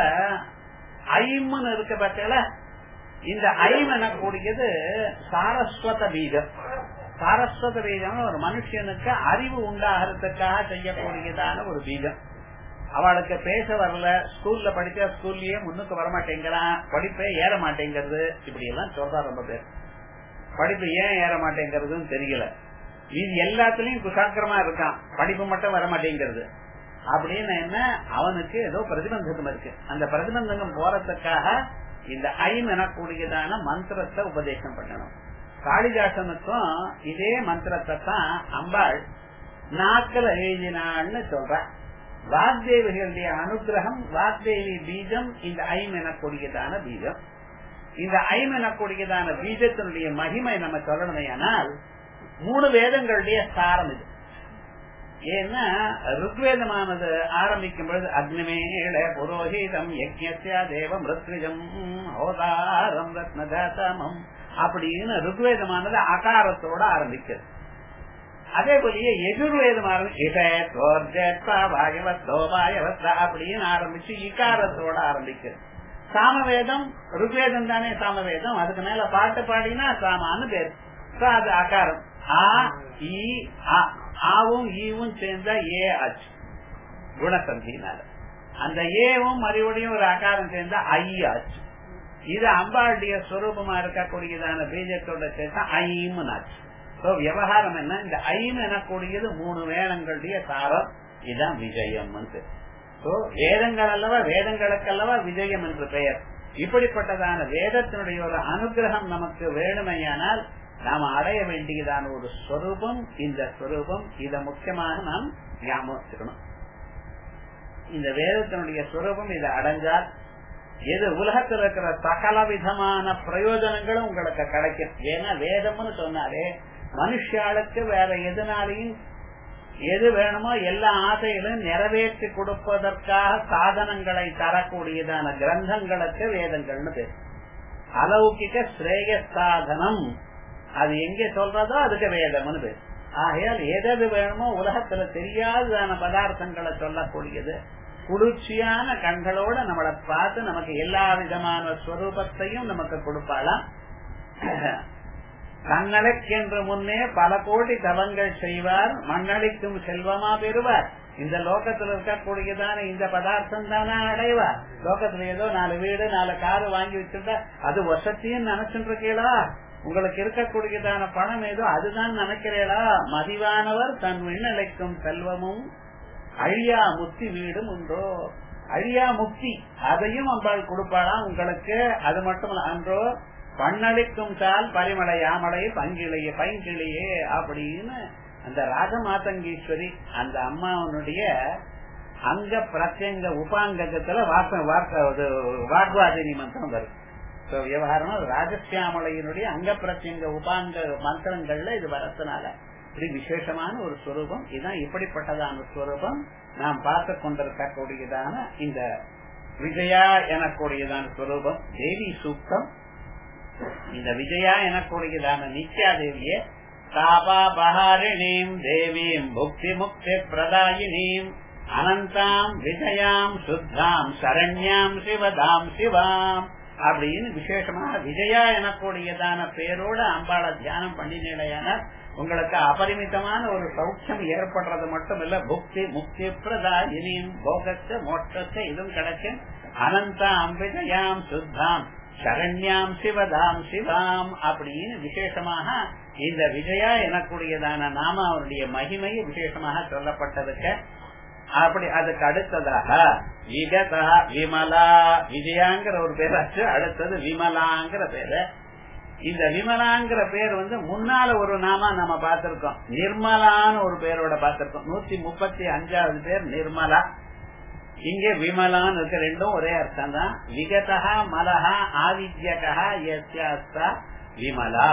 ஐம்னு இருக்க பார்த்தல, இந்த ஐம் எனக்கூடியது சாரஸ்வத பீஜம். சாரஸ்வத பீஜம் ஒரு மனுஷனுக்கு அறிவு உண்டாகிறதுக்காக செய்யக்கூடியதான ஒரு பீஜம். அவளுக்கு பேச வரல, ஸ்கூல்ல படிச்சா ஸ்கூல்லயே முன்னுக்கு வரமாட்டேங்கிறான், படிப்பே ஏற மாட்டேங்கிறது, இப்படி எல்லாம் சொல்றா. ரொம்ப பேர் படிப்பு ஏன் ஏற மாட்டேங்கிறதுன்னு தெரியல. இது எல்லாத்துலயும் குசாக்கிரமா இருக்கான், படிப்பு மட்டும் வர மாட்டேங்கிறது அப்படின்னு என்ன, அவனுக்கு ஏதோ பிரதிபந்தகம் இருக்கு. அந்த பிரதிபந்தகம் போறதுக்காக இந்த ஐம் எனக்கூடியதான மந்திரத்தை உபதேசம் பண்ணணும். காளிதாசனுக்கும் இதே மந்திரத்தை தான் அம்பாள் நாக்கில் எழுதினான்னு சொல்ற. வாக்தேவிகளுடைய அனுகிரகம், வாக்தேவி பீஜம் இந்த ஐம் எனக்கூடியதான பீஜம். இந்த ஐம் எனக்கூடியதான பீஜத்தினுடைய மகிமை நம்ம சொல்லணுமே ஆனால் 3 வேதங்களுடைய சாரம் இது. ஏன்னா ருக்வேதமானது ஆரம்பிக்கும் பொழுது அக்னிமேள புரோஹிதம் யஜ்ஞஸ்ய தேவ மிருத்விஜம் ஹோதாரம் ரத்னதாதமம் அப்படின்னு ருக்வேதமானது அகாரத்தோட ஆரம்பிக்கிறது. அதே போலயே எஜுர்வேதம் அப்படின்னு ஆரம்பிச்சு இகாரத்தோட ஆரம்பிக்கிறது. சாமவேதம் ருக்வேதம் தானே சாமவேதம், அதுக்கு மேல பாட்டு பாடினா சாமான்னு பேரு. அது அகாரம். ஆ இ ஆவும் ஈவும் சேர்ந்தா ஏ ஆச்சு குணசந்தினால. அந்த ஏவும் மறுபடியும் ஒரு அகாரம் சேர்ந்தா ஐ ஆச்சு. இது அம்பாளுடைய ஸ்வரூபமா இருக்கக்கூடியதான பீஜத்தோட சேர்த்தா ஐம் ஆச்சு. விவகாரம் என்ன, இந்த ஐம் எனக்கூடியது 3 வேதங்களுடைய சாரம். இதுதான் விஜயம். வேதங்கள் அல்லவா, வேதங்களுக்கு அல்லவா விஜயம் என்று பெயர். இப்படிப்பட்டதான வேதத்தினுடைய ஒரு அனுகிரகம் நமக்கு வேணுமையானால் நாம் அடைய வேண்டியதான ஒரு ஸ்வரூபம் இந்த ஸ்வரூபம். இத முக்கியமாக நாம் ஞாபகம் வச்சுக்கணும். இந்த வேதத்தினுடைய ஸ்வரூபம் இதை அடைஞ்சால் எது உலகத்தில் இருக்கிற சகல விதமான பிரயோஜனங்களும் உங்களுக்கு கிடைக்கும். ஏன்னா வேதம்னு சொன்னாலே மனுஷாளுக்கு வேற எதுனாலையும் எது வேணுமோ எல்லா ஆசைகளையும் நிறைவேற்றி கொடுப்பதற்காக சாதனங்களை தரக்கூடியதான கிரந்தங்களுக்கு வேதங்கள்னு பேர். அலௌகிக ஸ்ரேய சாதனம் அது எங்க சொல்றதோ அதுக்கு வேதம்னு பேர். ஆகையால் எது வேணுமோ உலகத்துல தெரியாததான பதார்த்தங்களை சொல்லக்கூடியது. குளிர்ச்சியான கண்களோட நம்மளை பார்த்து நமக்கு எல்லா விதமான ஸ்வரூபத்தையும் நமக்கு கொடுப்பாளாம். தன்னலைக்கென்று முன்னே பல கோடி தவங்கள் செய்வார், மண்ணளிக்கும் செல்வமா பெறுவார். இந்த லோகத்துல இருக்கக்கூடியதான இந்த பதார்த்தம் தானே அடைவார். லோகத்துல ஏதோ 4 வீடு 4 காரு வாங்கி வச்சிருந்தா அது வசத்தியும் நினைச்சுட்டு இருக்கீங்களா? உங்களுக்கு இருக்கக்கூடியதான பணம் ஏதோ அதுதான் நினைக்கிறீங்களா? மதிவானவர் தன் விண்ணளிக்கும் செல்வமும் அழியா முக்தி வீடும் உண்டோ. அழியா முக்தி அதையும் அம்பாள் கொடுப்பாளாம் உங்களுக்கு. அது மட்டும் அன்றோ பண்ணளிக்கும் சால் பரிமலை யாமலை பங்கிளையே பைங்கிளையே அப்படின்னு அந்த ராஜமாதங்கீஸ்வரி அந்த அம்மாவனுடைய அங்க பிரத்யங்க உபாங்கத்துல வாக்வாதினி மந்திரம் வரும். விவகாரமா ராஜசியாமலையினுடைய அங்க பிரத்யங்க உபாங்க மந்திரங்கள்ல இது வரதுனால இப்படி விசேஷமான ஒரு ஸ்வரூபம். இதுதான் இப்படிப்பட்டதான ஸ்வரூபம் நாம் பார்த்து கொண்டிருக்கக்கூடியதான இந்த விஜயா எனக்கூடியதான ஸ்வரூபம். தேவி சூக்தம். இந்த விஜயா எனக்கூடியதான நித்யாதேவியே தாபாபஹாரிணீம் தேவீம் புக்தி முக்தி பிரதாயினீம் அனந்தாம் விஜயாம் சுத்தாம் சரண்யாம் சிவதாம் சிவாம் அப்படின்னு விசேஷமாக விஜயா எனக்கூடியதான பேரோட அம்பாளை தியானம் பண்ணினேடையான உங்களுக்கு அபரிமிதமான ஒரு சௌக்கியம் ஏற்படுறது மட்டும் இல்ல, புக்தி முக்தி பிரதாயினியும் போகத்தை மோட்சத்தை இதுவும் கிடைக்கும். அனந்தாம் விஜயாம் சுத்தாம் சரண்யாம் சிவதாம் சிவாம் அப்படின்னு விசேஷமாக இந்த விஜயா எனக்கூடியதான நாம அவருடைய மகிமையை விசேஷமாக சொல்லப்பட்டதுக்கு. அப்படி அதுக்கு அடுத்ததாக விகதா விமலா விஜயாங்கிற ஒரு பேராச்சு, அடுத்தது விமலாங்கிற பேரு. இந்த விமலாங்கிற பேர் முன்னால ஒரு நாமா நம்ம பார்த்திருக்கோம், நிர்மலான்னு ஒரு பேரோட பார்த்திருக்கோம். 135வது பேர் நிர்மலா. இங்கே விமலான்னு இருக்க, ரெண்டும் ஒரே அர்த்தம் தான். விகதா மலஹா ஆவித்யகா யஸ்யாஸ்தா விமலா.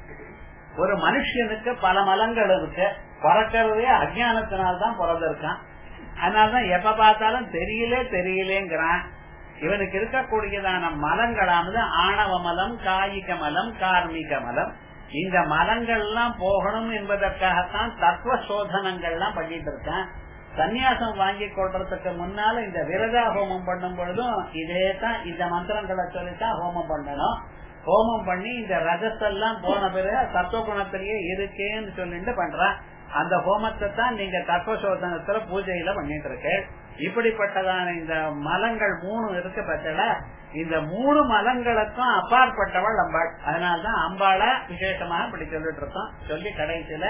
ஒரு மனுஷனுக்கு பல மலங்கள் இருக்கு, பிறக்கிறதே அஜானத்தினால்தான் பிறந்திருக்கான். அதனாலதான் எப்ப பார்த்தாலும் தெரியலேங்கிறான். இவனுக்கு இருக்கக்கூடியதான மலங்களானது ஆணவ மலம், காயிக மலம், கார்மிக மலம். இந்த மலங்கள் எல்லாம் போகணும் என்பதற்காகத்தான் தத்துவ சோதனங்கள்லாம் பண்ணிட்டு இருக்கான். சன்னியாசம் வாங்கி கொள்றதுக்கு முன்னால இந்த விரதா ஹோமம் பண்ணும் பொழுதும் இதே தான், இந்த மந்திரங்களை சொல்லித்தான் ஹோமம் பண்ணணும். ஹோமம் பண்ணி இந்த ரஜத்தெல்லாம் போன பிறகு தத்துவ குணத்திலேயே இருக்கேன்னு சொல்லிட்டு பண்றான். அந்த ஹோமத்தை தான் நீங்க தத்துவ சோதனத்துல பூஜையில பண்ணிட்டு இருக்க. இப்படிப்பட்டதான இந்த மலங்கள் 3 இருக்கு பட்சல, இந்த 3 மலங்களுக்கும் அப்பாற்பட்டவள் அம்பாள். அதனால்தான் அம்பாளை விசேஷமாக இப்படி சொல்லிட்டு இருக்கோம். சொல்லி கடைசியில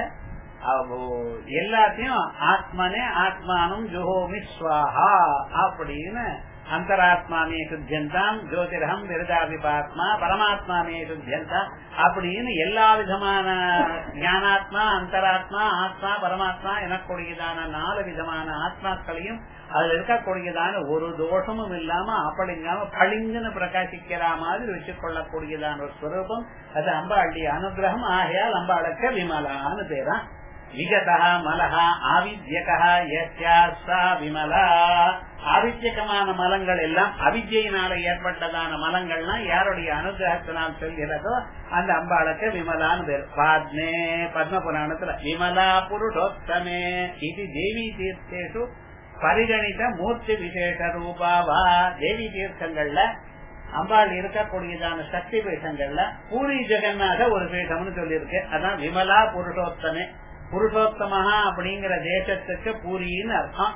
எல்லாத்தையும் ஆத்மனே ஆத்மானம் ஜுஹோமி ஸ்வாஹா அப்படின்னு அந்தராத்மாமே சுத்தியந்தாம் ஜோதிரகம் விரதாபிபாத்மா பரமாத்மாமே சுத்தியந்தாம் அப்படின்னு எல்லா விதமான ஞானாத்மா, அந்தராத்மா, ஆத்மா, பரமாத்மா எனக்கூடியதான 4 விதமான ஆத்மாக்களையும் அதுல இருக்கக்கூடியதான ஒரு தோஷமும் இல்லாம அப்படிங்காம பளிங்குன்னு பிரகாசிக்கிற மாதிரி வச்சுக் கொள்ளக்கூடியதான ஒரு ஸ்வரூபம். அது அம்பாளுடைய அனுகிரகம். ஆகையால் அம்பாளுக்கு விமலான்னு பேரா. விகதா மலஹா ஆவித்யகா யஸ்யாஸ்தா விமலா. ஆவித்யகமான மலங்கள் எல்லாம் அவித்யினால ஏற்பட்டதான மலங்கள்லாம் யாருடைய அனுகிரகத்தினால் சொல்கிறதோ அந்த அம்பாளுக்கு விமலான்னு பேர். பாத்மே பத்ம புராணத்துல விமலா புருஷோத்தமே இது தேவி தீர்த்தேஷு பரிகணித மூர்த்தி விசேஷ ரூபாவா. தேவி தீர்த்தங்கள்ல அம்பாள் இருக்கக்கூடியதான சக்தி பீட்டங்கள்ல பூரி ஜெகநாத ஒரு பீட்டம்னு சொல்லியிருக்கு. அதான் விமலா புருஷோத்தமே. புருஷோத்தமஹா அப்படிங்கிற தேசத்துக்கு பூரின்னு அர்த்தம்.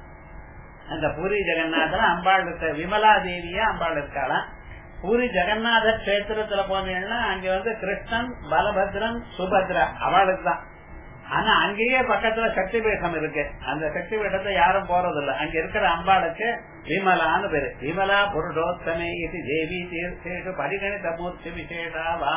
அந்த பூரி ஜெகநாதன் அம்பாள் இருக்க, விமலா தேவியா அம்பாள் இருக்காளாம். பூரி ஜெகநாத கஷேத்திரத்துல போனீங்கன்னா அங்க கிருஷ்ணன், பலபத்ரன், சுபத்ரா அவளுக்கு தான். ஆனா அங்கேயே பக்கத்துல சக்தி பீடம் இருக்கு. அந்த சக்தி பீடத்தை யாரும் போறதில்லை. அங்க இருக்கிற அம்பாளுக்கு விமலான்னு பேரு. விமலா புருஷோத்தமே இது தேவி தீர்த்தேஷு பரிகணித மூர்த்தி விசேஷாவா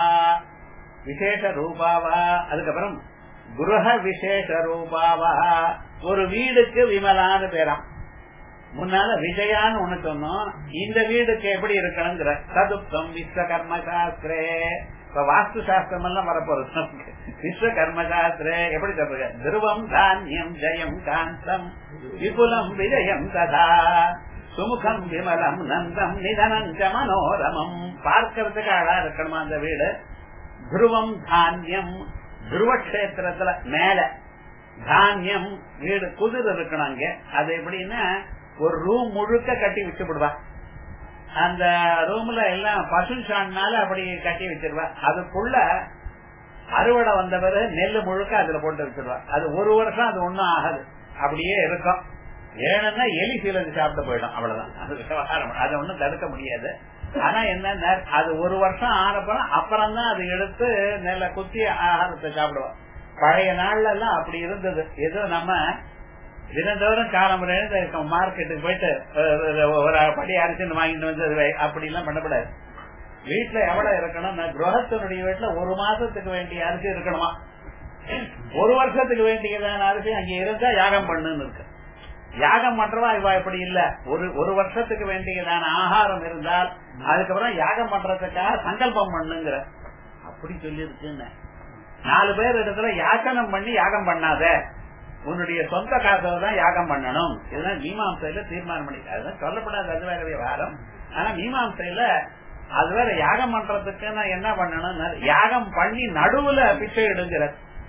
விசேஷ ரூபாவா. அதுக்கப்புறம் குருஹ விசேஷ ரூபாவா. ஒரு வீடுக்கு விமலான்னு பேராம். முன்னால விஜயான்னு ஒண்ணு சொன்னோம். இந்த வீடுக்கு எப்படி இருக்கணுங்கிற சதுப்தம் விஸ்வகர்ம சாஸ்திரே. இப்ப வாஸ்து சாஸ்திரம் எல்லாம் வரப்போறது. விஸ்வகர்ம சாஸ்திரே எப்படி சொல்றது? துருவம் தானியம் ஜெயம் காந்தம் விபுலம் விஜயம் ததா சுமுகம் விமலம் நந்தம் நிதனஞ்ச மனோரமம். பார்க்கறதுக்கு அழகா இருக்கணுமா அந்த வீடு. துருவம் தானியம், துருவக்ஷேத்திரத்துல மேல தானியம் வீடு குதிரை இருக்கணும் அங்க. அது எப்படின்னா ஒரு ரூம் முழுக்க கட்டி வச்சுடுவா. அந்த ரூம்ல எல்லாம் பசு சாணால அப்படி கட்டி வச்சிருவா. அதுக்குள்ள அறுவடை வந்த பிறகு நெல்லு முழுக்க அதுல போட்டு வச்சிருவா. அது ஒரு வருஷம் அது ஒண்ணும் ஆகாது, அப்படியே இருக்கும். ஏன்னா எலி சீலது சாப்பிட்டு போயிடும், அவ்வளவுதான். அது விவகாரம், அதை ஒண்ணும் தடுக்க முடியாது. ஆனா என்ன, அது ஒரு வருஷம் ஆனப்பறம் அப்புறம் தான் அது எடுத்து நெல்லை குத்தி ஆகாரத்தை சாப்பிடுவோம். பழைய நாள்ல எல்லாம் அப்படி இருந்தது. ஏதோ நம்ம தினந்தோறும் காலம் மார்க்கெட்டுக்கு போயிட்டு ஒரு படி அரிசி வாங்கிட்டு வந்து அப்படி எல்லாம் பண்ணக்கூடாது. வீட்டுல எவ்வளவு இருக்கணும், கிரகத்தினுடைய வீட்டுல ஒரு மாசத்துக்கு வேண்டிய அரிசி இருக்கணுமா, ஒரு வருஷத்துக்கு வேண்டியதான அரிசி அங்க இருந்தா யாகம் பண்ணுன்னு இருக்கு. யாகம் பண்றவா இவா இப்படி இல்ல, ஒரு வருஷத்துக்கு வேண்டியதான ஆகாரம் இருந்தால் அதுக்கப்புறம் யாகம் பண்றதுக்காக சங்கல்பம் பண்ணுங்கிற அப்படி சொல்லி இருக்குன்னு. 4 பேர் இடத்துல யாச்சனம் பண்ணி யாகம் பண்ணாத, உன்னுடைய சொந்த காசுல தான் யாகம் பண்ணணும். இதுதான் மீமாம்சையில தீர்மானம் பண்ணி, அதுதான் சொல்லப்படாது, அது வேற விவகாரம். ஆனா மீமாம்சையில அது வேற யாகம் பண்றதுக்கு நான் என்ன பண்ணணும், யாகம் பண்ணி நடுவுல பிச்சை எடுங்கிற.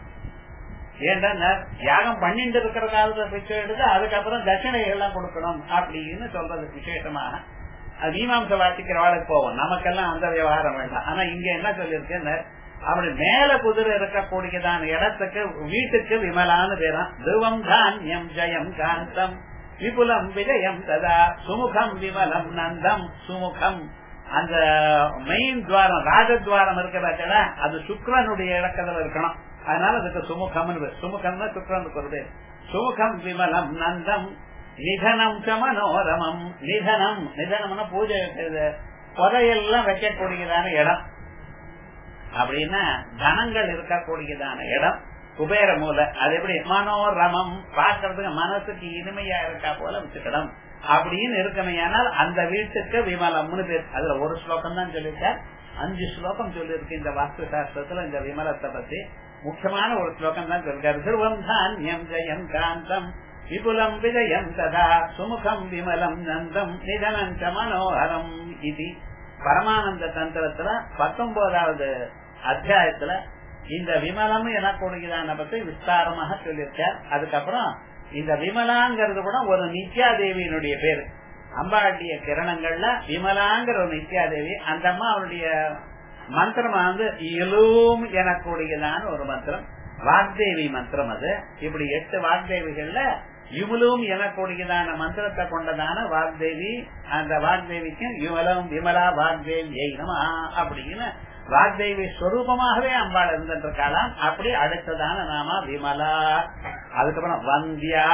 ஏன்னா யாகம் பண்ணிட்டு இருக்கிற காலத்துல பிச்சை எடுத்து அதுக்கப்புறம் தட்சிணைகள் எல்லாம் கொடுக்கணும் அப்படின்னு சொல்றது விசேஷமாக. அது மீமாம்சை வாசிக்கிறவாளுக்கு போவோம், நமக்கெல்லாம் அந்த விவகாரம் வேண்டாம். ஆனா இங்க என்ன சொல்லியிருக்கேன்னு, அப்படி மேல குதிரை இருக்கக்கூடியதான இடத்துக்கு வீட்டுக்கு விமலான்னு பேரும். துருவம் தானியம் ஜெயம் காந்தம் விபுலம் விஜயம் ததா சுமுகம் விமலம் நந்தம். சுமுகம் அந்த மெயின் துவாரம், ராஜத்வாரம் இருக்கிற அது சுக்ரனுடைய இலக்கத்துல இருக்கணும். அதனால அதுக்கு சுமுகம். சுமுகம்னா சுக்ரனுக்கு ஒரு பேர். சுமுகம் விமலம் நந்தம் நிதனம் ச மனோரமம். நிதனம், நிதனம்னா பூஜை புதையெல்லாம் வைக்கக்கூடியதான இடம். அப்படின்னா தனங்கள் இருக்கக்கூடியதான இடம் குபேர மூல. அது எப்படி மனோரமம், பார்க்கறதுக்கு மனசுக்கு இனிமையா இருக்கா போல வச்சுக்கணும் அப்படின்னு இருக்கமையானால் அந்த வீட்டுக்கு விமலம்னு பேர். அதுல ஒரு ஸ்லோகம் தான் சொல்லியிருக்கார், 5 ஸ்லோகம் சொல்லியிருக்கு இந்த வாஸ்து சாஸ்திரத்துல. இந்த விமலத்தை பத்தி முக்கியமான ஒரு ஸ்லோகம் தான் சொல்லிருக்காரு. துருவம் தானியம் ஜெயம் காந்தம் விபுலம் விஜயம் ததா சுமுகம் விமலம் நந்தம் நிதனம் ச மனோஹரம். இது பரமானந்த தந்திரத்துல 19வது அத்தியாயத்துல இந்த விமலம் எனக்கூடியதான பத்தி விஸ்தாரமாக சொல்லியிருக்கார். அதுக்கப்புறம் இந்த விமலாங்கிறது கூட ஒரு நித்யாதேவியினுடைய பேரு. அம்பாளுடைய கிரணங்கள்ல விமலாங்கிற ஒரு நித்யாதேவி. அந்த அம்மா அவருடைய மந்திரமா இலும் எனக்கூடியதான ஒரு மந்திரம், வாக்தேவி மந்திரம். அது இப்படி 8 வாக்தேவிகள்ல யுமலும் எனக்கூடியதான மந்திரத்தை கொண்டதான வாக்தேவி. அந்த வாக்தேவிக்கு யுமலம் விமலா வாக்தேவி நம அப்படின்னு வாக்தேவி ஸ்வரூபமாகவே அம்பாள் இருந்துட்டு இருக்கலாம். அப்படி அடுத்ததான நாம விமலா. அதுக்கப்புறம் வந்தியா,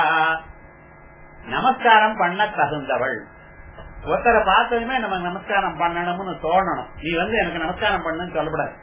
நமஸ்காரம் பண்ண தகுந்தவள். ஒருத்தரை பார்த்ததுமே நம்ம நமஸ்காரம் பண்ணணும்னு தோணணும். நீ எனக்கு நமஸ்காரம் பண்ணுன்னு சொல்லக்கூடாது.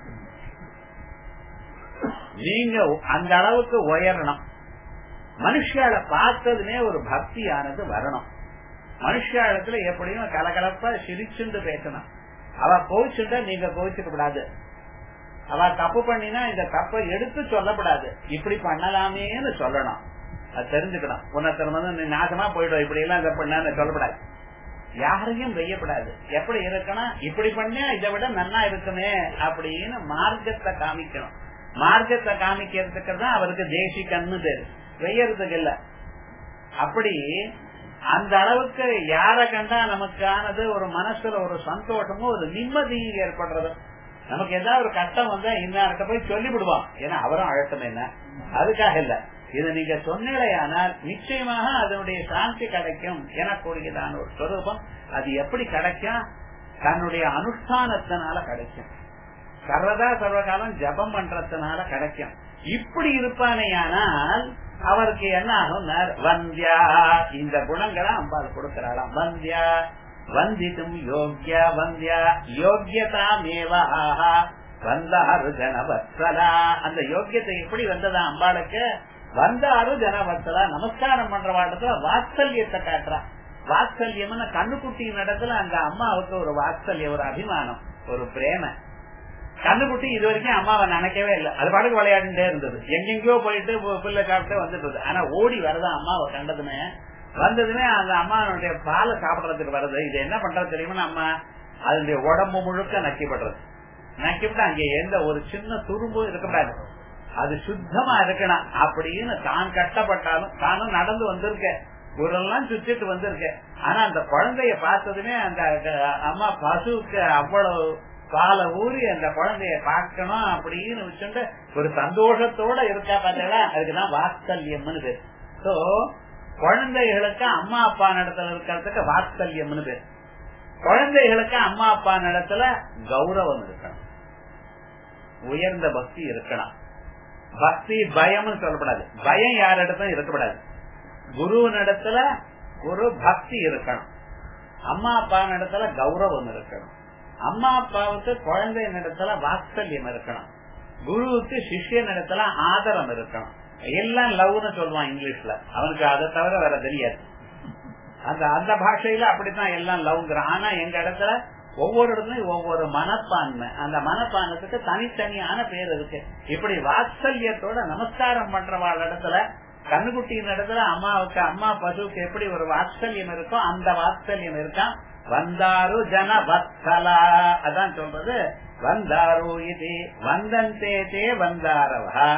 நீங்க அந்த அளவுக்கு உயரணும். மனுஷால பார்த்ததுமே ஒரு பக்தியானது வரணும். மனுஷாலத்துல எப்படியும் கலகலப்பா சிரிச்சுண்டு பேசணும். அவ கோவிச்சுட்டா நீங்க கோவிச்சுக்க கூடாது. அவ தப்பு பண்ணினா இந்த தப்பை எடுத்து சொல்லப்படாது, இப்படி பண்ணலாமேன்னு சொல்லணும். அது தெரிஞ்சுக்கணும். உன்னத்தர் நீ நாசமா போயிடும், இப்படி எல்லாம் இதை பண்ணு சொல்லப்படாது. யாரையும் செய்யப்படாது. எப்படி இருக்கணும், இப்படி பண்ண இதை விட நன்னா இருக்குமே அப்படின்னு மார்க்கத்தை காமிக்கணும். மார்க்கத்தை காமிக்கிறதுக்கு தான் அவருக்கு தேசிகன்னு பேரு, வெய்யறதுக்கு இல்ல. அப்படி அந்த அளவுக்கு யார கண்டா நமக்கானது ஒரு மனசுல ஒரு சந்தோஷமும் ஒரு நிம்மதியும் ஏற்படுறது. நமக்கு ஏதாவது ஒரு கஷ்டம் வந்தா இன்னார்கிட்ட போய் சொல்லிவிடுவோம், ஏன்னா அவரும் அழுத்தம் என்ன, அதுக்காக இல்ல. இது நீங்க சொன்னீங்களேயானால் நிச்சயமாக அதனுடைய சாந்தி கிடைக்கும் எனக்கூடியதான ஒரு ஸ்வரூபம். அது எப்படி கிடைக்கும், தன்னுடைய அனுஷ்டானத்தினால கிடைக்கும். சர்வதா சர்வகாலம் ஜபம் பண்றதுனால கிடைக்கும். இப்படி இருப்பானேயானால் அவருக்கு என்ன ஆகும், வந்தியா இந்த குணங்களை அம்பாள் கொடுக்கிறாளாம். வந்தியா வந்திதும் யோக்யா வந்தியா யோக்கியதாமேவ ஆஹா வந்தாரு ஜனவத்சலா. அந்த யோக்கியத்தை எப்படி வந்ததா அம்பாளுக்கு, வந்தாரு ஜனவத்சலா. நமஸ்காரம் பண்ற வாட்டத்துல வாத்சல்யத்தை காட்டுறா. வாத்சல்யம்னு கண்ணுக்குட்டியின் இடத்துல அந்த அம்மாவுக்கு ஒரு வாத்சல்யம், ஒரு அபிமானம், ஒரு பிரேம. கண்ணுக்குட்டி இது வரைக்கும் அம்மாவை நினைக்கவே இல்லை, அது பாட்டுக்கு விளையாடிட்டே இருந்தது, எங்கெங்கயோ போயிட்டு பிள்ளை சாப்பிட்டு வந்துட்டு. ஆனா ஓடி வருதான் அம்மாவை கண்டதுமே, வந்ததுமே அந்த அம்மாவுடைய பாலை சாப்பிடறதுக்கு வருது. இது என்ன பண்றது தெரியுமா, அம்மா அதனுடைய உடம்பு முழுக்க நக்கிப்படுறது. நக்கிவிட்டு அங்க எந்த ஒரு சின்ன துரும்பும் இருக்கக்கூடாது, அது சுத்தமா இருக்கணும் அப்படின்னு தான் கஷ்டப்பட்டாலும் தானும் நடந்து வந்திருக்க, ஊரெல்லாம் சுத்திட்டு வந்திருக்க. ஆனா அந்த குழந்தைய பார்த்ததுமே அந்த அம்மா பசுவுக்கு அவ்வளவு பாலை ஊறி அந்த குழந்தைய பார்க்கணும் அப்படின்னு வச்சுட்டு ஒரு சந்தோஷத்தோட இருக்கா பார்த்தா, அதுக்குதான் வாத்சல்யம்னு பேர். சோ குழந்தைகளுக்கு அம்மா அப்பா நடத்துல இருக்கிறதுக்கு வாத்சல்யம்னு பேர். குழந்தைகளுக்கு அம்மா அப்பா நடத்துல கௌரவம் இருக்கணும், உயர்ந்த பக்தி இருக்கணும். பக்தி பயம்னு சொல்லப்படாது, பயம் யார் இடத்துல இருக்கக்கூடாது. குருவினிடத்துல ஒரு பக்தி இருக்கணும், அம்மா அப்பா இடத்துல கௌரவம் இருக்கணும். அம்மா அப்பாவுக்கு குழந்தை இடத்துல வாத்சல்யம் இருக்கணும், குருவுக்கு சிஷ்யன் இடத்துல ஆதரம் இருக்கணும். எல்லாம் லவ்னு சொல்லுவான் இங்கிலீஷ்ல, அவனுக்கு அதை தவிர வேற தெரியாது. அந்த பாஷையில அப்படித்தான் எல்லாம் லவ்ங்கிறான். ஆனா எங்க இடத்துல ஒவ்வொரு இடத்துலயும் ஒவ்வொரு மனப்பான்மை, அந்த மனப்பான்மைக்கு தனித்தனியான பேர் இருக்கு. இப்படி வாத்சல்யத்தோட நமஸ்காரம் பண்றவாள் இடத்துல, கண்ணுக்குட்டியின் இடத்துல அம்மாவுக்கு அம்மா பசுவுக்கு எப்படி ஒரு வாத்சல்யம் இருக்கோ அந்த வாத்சல்யம் இருக்கான். வந்தாரு ஜன வத்சலா, அதான் சொல்றது. வந்தாரு இது வந்தந்தே வந்தாரவா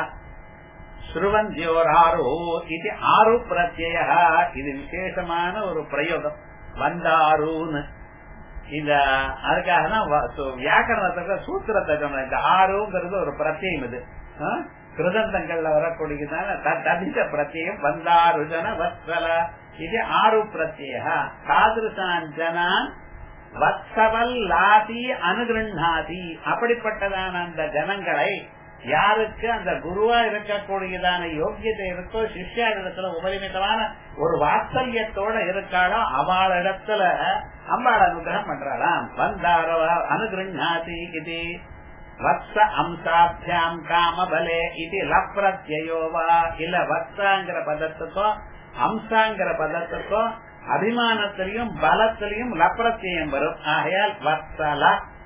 ஸ்ருவந்தியோராரோ இது ஆறு பிரத்யய. இது விசேஷமான ஒரு பிரயோகம் வந்தாருன்னு. இந்த அதுக்காக தான் வியாக்கரணத்துக்கு சூத்திரத்தை சொன்ன. இந்த ஆறுங்கிறது ஒரு பிரத்யம், இது கிருதந்தங்கள்ல வரக்கூடியதான ததித பிரத்யம். வந்தாரு ஜன வத்சல இது ஆறு பிரத்யய. தாதிருஷான் ஜனான் வத்சவல் லாதி அனுகிருண்ணாதி. அப்படிப்பட்டதான அந்த ஜனங்களை யாருக்கு அந்த குருவா இருக்கக்கூடியதான யோகியத்தை இருக்கோ, சிஷ்யாரிடத்துல உபரிமிதமான ஒரு வாத்சல்யத்தோட இருக்காளோ அவளிடத்துல அம்பாள் அனுகிரகம் பண்றாளாம். வந்தாரோ அனுகிருண்ணாதி இது வத்ச அம்சாபியாம் காமபலே இது லப்ரத்யோவா. இல்ல வத்சாங்கிற பதத்துக்கோ அம்சாங்கிற பதத்துக்கோ அபிமானத்திலையும் பலத்திலையும் லப்ரத்யம் வரும். ஆகையால் வத்சல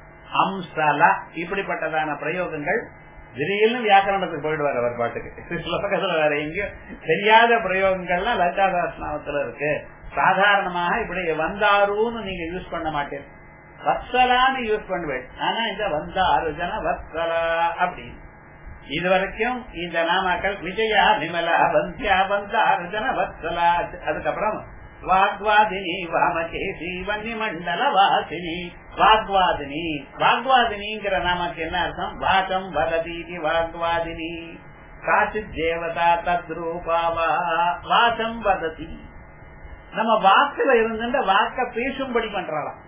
அம்சல இப்படிப்பட்டதான பிரயோகங்கள் திடீர்னு வியாக்கரணத்துக்கு போயிடுவார் அவர் பாட்டுக்கு. ஸ்லோகத்துல வேற எங்கேயும் தெரியாத பிரயோகங்கள்லாம் லலிதா சஹஸ்ரநாமத்துல இருக்கு. சாதாரணமாக இப்படி வந்தாருன்னு நீங்க யூஸ் பண்ண மாட்டேன், வத்சலான்னு யூஸ் பண்ணுவேன். ஆனா இந்த வந்தாரு ஜன வத்சலா அப்படின்னு இதுவரைக்கும் இந்த நாமாக்கள் விஜயா விமலா வந்தியா வந்தாரு ஜன வத்சலா. அதுக்கப்புறம் வாக்வாதினி வாமகேசி வன்னி மண்டல வாசினி. வாக்வாதினி, வாக்வாதினிங்கிற நாமக்கு என்ன அர்த்தம்? வாக்கம் வததி வாக்வாதினி. காச்சித் தேவதா தத்ரூபாவா வாக்கம் வததி. நம்ம வாக்குல இருந்து வாக்க பேசும்படி பண்றலாம்.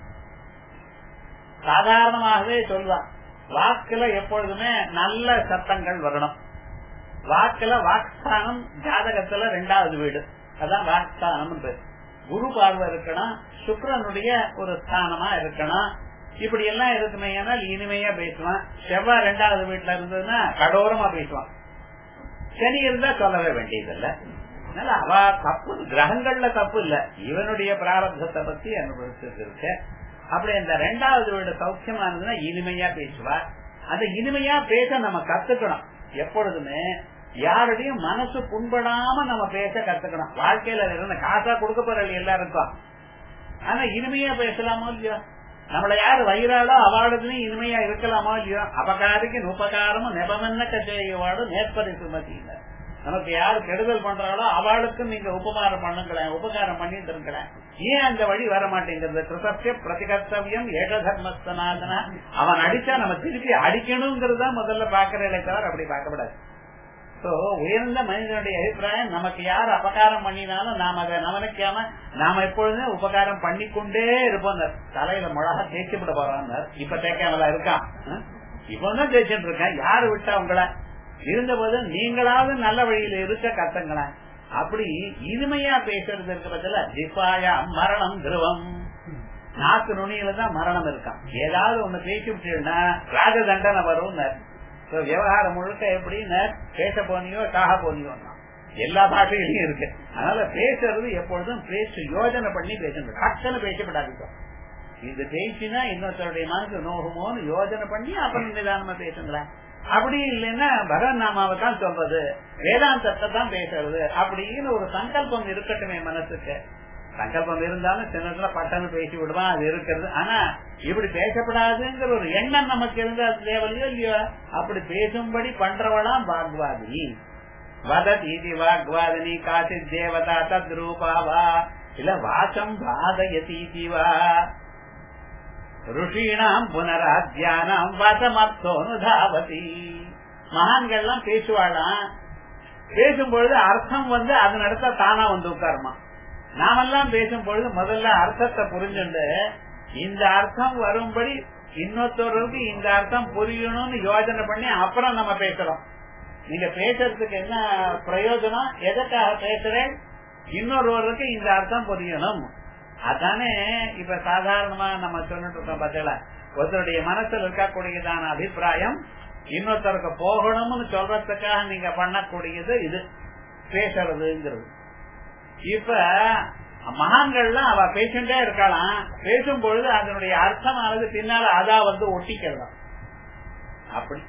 சாதாரணமாகவே சொல்லுவான், வாக்குல எப்பொழுதுமே நல்ல சத்தங்கள் வரணும். வாக்குல வாக்ஸ்தானம் ஜாதகத்துல 2வது வீடு, அதான் வாக்ஸ்தானம். குரு பார்வை இருக்கணும், சுக்கிரனுடைய ஒரு ஸ்தானமா இருக்கணும். இப்படி எல்லாம் இருக்குமே இனிமையா பேசுவான். செவ்வாய் 2வது வீட்டுல இருந்ததுன்னா கடோரமா பேசுவான். சனி இருந்தா சொல்லவே வேண்டியதில்லை. அதனால அவ தப்பு, கிரகங்கள்ல தப்பு இல்ல, இவனுடைய பிராரப்தத்தை பத்தி அனுபவிச்சுட்டு இருக்க. அப்படி இந்த 2வது வீடு சௌக்கியமானதுன்னா இனிமையா பேசுவா. அந்த இனிமையா பேச நம்ம கத்துக்கணும். எப்பொழுதுமே யாருடையும் மனசு புண்படாம நம்ம பேச கத்துக்கணும். வாழ்க்கையில இருந்த காசா கொடுக்க போற எல்லாருக்கும், ஆனா இனிமையா பேசலாமோ இல்லையோ? நம்மள யாரு வயிறாளோ அவளுக்குன்னு இனிமையா இருக்கலாமோ இல்லையோ? அபகாரிக்கு உபகாரமும் நெபமென்ன கச்சேரியோடு நேர்பரி சுமதியில. நமக்கு யாரு கெடுதல் பண்றாளோ அவளுக்கும் நீங்க உபகாரம் பண்ணுங்களேன், உபகாரம் பண்ணி தருங்களேன். ஏன் அந்த வழி வர மாட்டேங்கிறது? கிருதத்திய பிரதிகர்த்தவியம் ஏக தர்மஸ்தனாதனா. அவன் அடிச்சா நம்ம திருப்பி அடிக்கணுங்கிறதா முதல்ல பாக்கிறதே தவிர அப்படி பார்க்கப்படாது. உயர்ந்த மனிதனுடைய அபிப்பிராயம், நமக்கு யார் அபகாரம் பண்ணினாலும் நாம அதை கவனிக்காம நாம எப்பொழுதுமே உபகாரம் பண்ணிக்கொண்டே இருப்போம். தலையில மிளகா தேய்ச்சி விட போறான், இப்ப தேய்க்காமலா இருக்கான், இப்பதான் தேய்ச்சிட்டு இருக்கேன். யாரு விட்டா உங்களை இருந்தபோது நீங்களாவது நல்ல வழியில இருக்க கத்துங்களேன். அப்படி இனிமையா பேசுறது இருக்க பட்சத்துல ஜிப்பாயா மரணம் துருவம். நாக்கு நுனியில தான் மரணம் இருக்கான். ஏதாவது ஒண்ணு பேசி விட்டீங்கன்னா ராஜ தண்டனை வரும். விவகாரம் முழுக்க எப்படின்னு பேச போனியோ காக போனியோ எல்லா பாஷையிலையும் இருக்கு. அதனால பேசுறது எப்பொழுதும் பேசு யோஜனை பண்ணி பேசணும். டக்குன்னு பேசப்படாது. இது பேசினா இன்னொருத்தருடைய மனசு நோகுமோன்னு யோஜனை பண்ணி அப்புறம் நிதானமா பேசுங்களேன். அப்படி இல்லைன்னா பகவன் நாமாவை தான் சொல்றது, வேதாந்தத்தை தான் பேசுறது அப்படின்னு ஒரு சங்கல்பம் இருக்கட்டுமே மனசுக்கு. சங்கல்பம் இருந்தாலும் சின்னத்துல பட்டன்னு பேசி விடுவான், அது இருக்கிறது. ஆனா இப்படி பேசப்படாதுங்கிற ஒரு எண்ணம் நமக்கு இருந்தா அது தேவையோ இல்லையோ, அப்படி பேசும்படி பண்றவளாம் வாக்வாதினி. வததி வாக்வாதினி காசி தேவதா தத்ரூபாவா இல்ல வாசம் பாதயதீவா ருஷீணாம் புனராத்யானாம் வாசமர்த்தோனுதாவதி. மகான்கள்லாம் பேசுவாளாம், பேசும்பொழுது அர்த்தம் அதன் இடத்த தானா உட்காருமா. நாமெல்லாம் பேசும்பொழுது முதல்ல அர்த்தத்தை புரிஞ்சுண்டு இந்த அர்த்தம் வரும்படி இன்னொருத்தருக்கு இந்த அர்த்தம் புரியணும்னு யோசனை பண்ணி அப்புறம் நம்ம பேசுறோம். நீங்க பேசுறதுக்கு என்ன பிரயோஜனம், எதற்காக பேசுறேன், இன்னொருவருக்கு இந்த அர்த்தம் புரியணும். அதானே இப்ப சாதாரணமா நம்ம சொல்லிட்டு இருக்கோம். பார்த்தல ஒருத்தருடைய மனசுல இருக்கக்கூடியதான அபிப்பிராயம் இன்னொருத்தருக்கு போகணும்னு சொல்றதுக்காக நீங்க பண்ணக்கூடியது இது பேசுறதுங்கிறது. இப்ப மகான்கள்லாம் அவ பேசிட்டே இருக்கலாம், பேசும்பொழுது அதனுடைய அர்த்தமானது பின்னால அதா ஒட்டிக்கலாம். அப்படி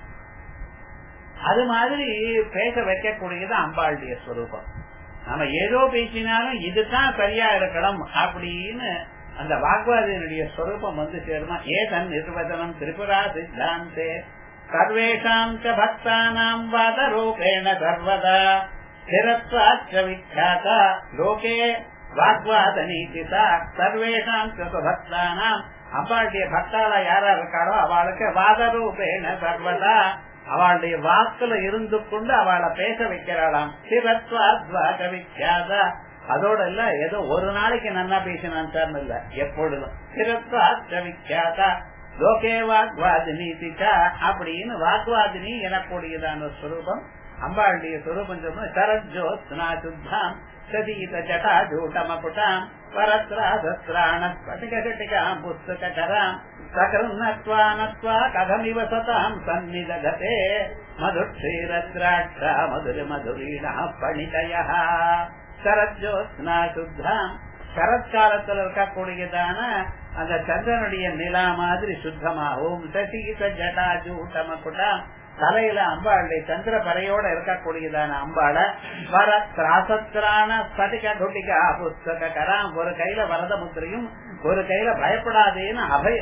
அது மாதிரி பேச வைக்கக்கூடியது அம்பாளுடைய ஸ்வரூபம். நம்ம ஏதோ பேசினாலும் இதுதான் சரியா இருக்கணும் அப்படின்னு அந்த வாக்வாதியினுடைய ஸ்வரூபம் சேருமா. ஏதன் நிர்வச்சனம் திரிபுரா சித்தாந்தே சர்வேஷாம் ச பக்தானாம் வாதரூபேண சர்வதா ஸ்திரத்வாச்ச விக்யாதா லோகே வாக்வாதனீதிதா சர்வேஷாம் ச பக்தானாம். அம்பாளுடைய பக்தால யாரா இருக்காளோ அவளுக்கு வாதரூபேண சர்வதா அவளுடைய வாக்குல இருந்து கொண்டு அவளை பேச வைக்கிறாளாம். ஸ்திரத்வாச்ச விக்யாதா அதோட இல்ல ஏதோ ஒரு நாளைக்கு நல்லா பேசினான் சார் இல்ல, எப்பொழுதும் ஸ்திரத்வாச்ச விக்யாதா லோகே வாக்வாதினீதிகா அப்படின்னு வாக்வாதினி எனக்கூடியதான ஸ்வரூபம் அம்பாளுடைய ஸ்வரூபம் சொன்ன சரஜோத்னா சுத்தாம் சதீத ஜடா ஜூட்டமகுட்டாம் பரத்ராதஸ்ராண ஸ்படிகடிகாம் புஸ்தகராம் சகருநத்வா நத்வா கதமிவ சதாம் சந்நிதகதே மதுட்சீரத்ராட்சா மதுர மதுரீணா பணிதயः. சரஜோத்னா சுத்தாம் சரத்காலத்தில் இருக்கக்கூடியதான அந்த சந்திரனுடைய நிலா மாதிரி சுத்தமாகவும் சதீத ஜடா ஜூட்டமகுட்டாம் தலையில அம்பாளுடைய சந்திர பறையோட இருக்கக்கூடியதான அம்பாள வர திராசத்திரான ஸ்படிக குட்டிகா புஸ்தக கராம் ஒரு கையில வரத முத்திரையும் ஒரு கையில பயப்படாதேன்னு அபய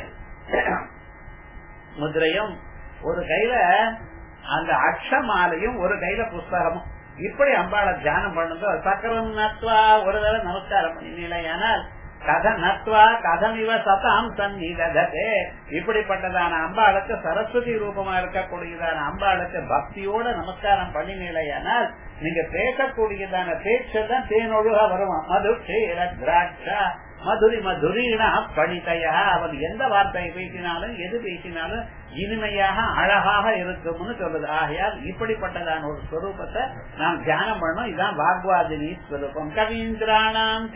முத்திரையும் ஒரு கையில அந்த அக்ஷமாலையும் ஒரு கையில புஸ்தகமும் இப்படி அம்பாளை தியானம் பண்ணுங்க. சக்கரம் நத்வா ஒரு தடவை நமஸ்காரம் பண்ணினால் கத நத்வா கதமிவ சதாம் சந்நிதகதே இப்படிப்பட்டதான அம்பாளுக்கு சரஸ்வதி ரூபமா இருக்கக்கூடியதான அம்பாளுக்கு பக்தியோட நமஸ்காரம் பண்ணினால் நீங்க பேசக்கூடியதான பேச்செல்லாம் தேனொழுக வருமா. மதுட்சா மதுரி மதுரீணா பணிதையா அவன் எந்த வார்த்தையை பேசினாலும் எது பேசினாலும் இனிமையாக அழகாக இருக்கும்னு சொல்லுது. ஆகையால் இப்படிப்பட்டதான ஒரு ஸ்வரூபத்தை நாம் தியானம் பண்ணோம். இதுதான் வாக்வாதினி ஸ்வரூபம். கவீந்திராணாம்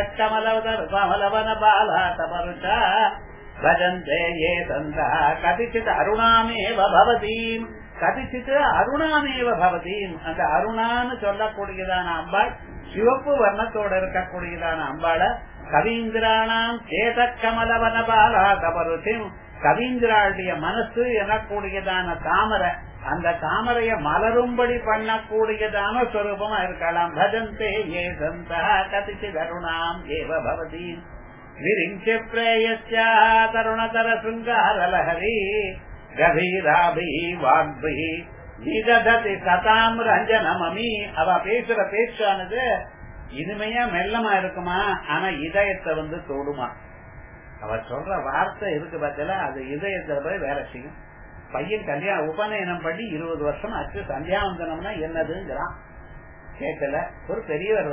கமலவன பாலாதபருஷா பஜந்தே ஏ தந்தா கதிச்சித் அருணாமேவ பவதீம் கதிச்சித் அருணாமேவ பவதீம். அந்த அருணான்னு சொல்லக்கூடியதான அம்பாள் சிவப்பு வர்ணத்தோட இருக்கக்கூடியதான அம்பாள கவீந்திராணாம் சேத கமலவன பாலாதபருஷம் கவீந்திராளுடைய மனசு எனக்கூடியதான தாமரை அந்த தாமரைய மலரும்படி பண்ணக்கூடியதான ஸ்வரூபமா இருக்கலாம். பஜந்தே ஏ சந்தா கதிச்சித் அருணாம் ஏவ பவதீம் விரிஞ்ச பிரேயஸ்யா தருணதர சுங்காரலஹரி கபீராபி வாக்பி விதததி சதாம் ரஞ்சனமமி. அவ பேசுற பேச்சானது இனிமையா மெல்லமா இருக்குமா, ஆனா இதயத்தை தோடுமா. அவ சொல்ற வார்த்தை இருக்கு பார்த்தல அது இதயத்துல போய் வேலை செய்யும். பையன் கல்யாணம் உபநயனம் பண்ணி 20 வருஷம் ஆச்சு. சந்தியாவந்தனம்னா என்னதுங்கிறான் கேட்கல. ஒரு பெரியவர்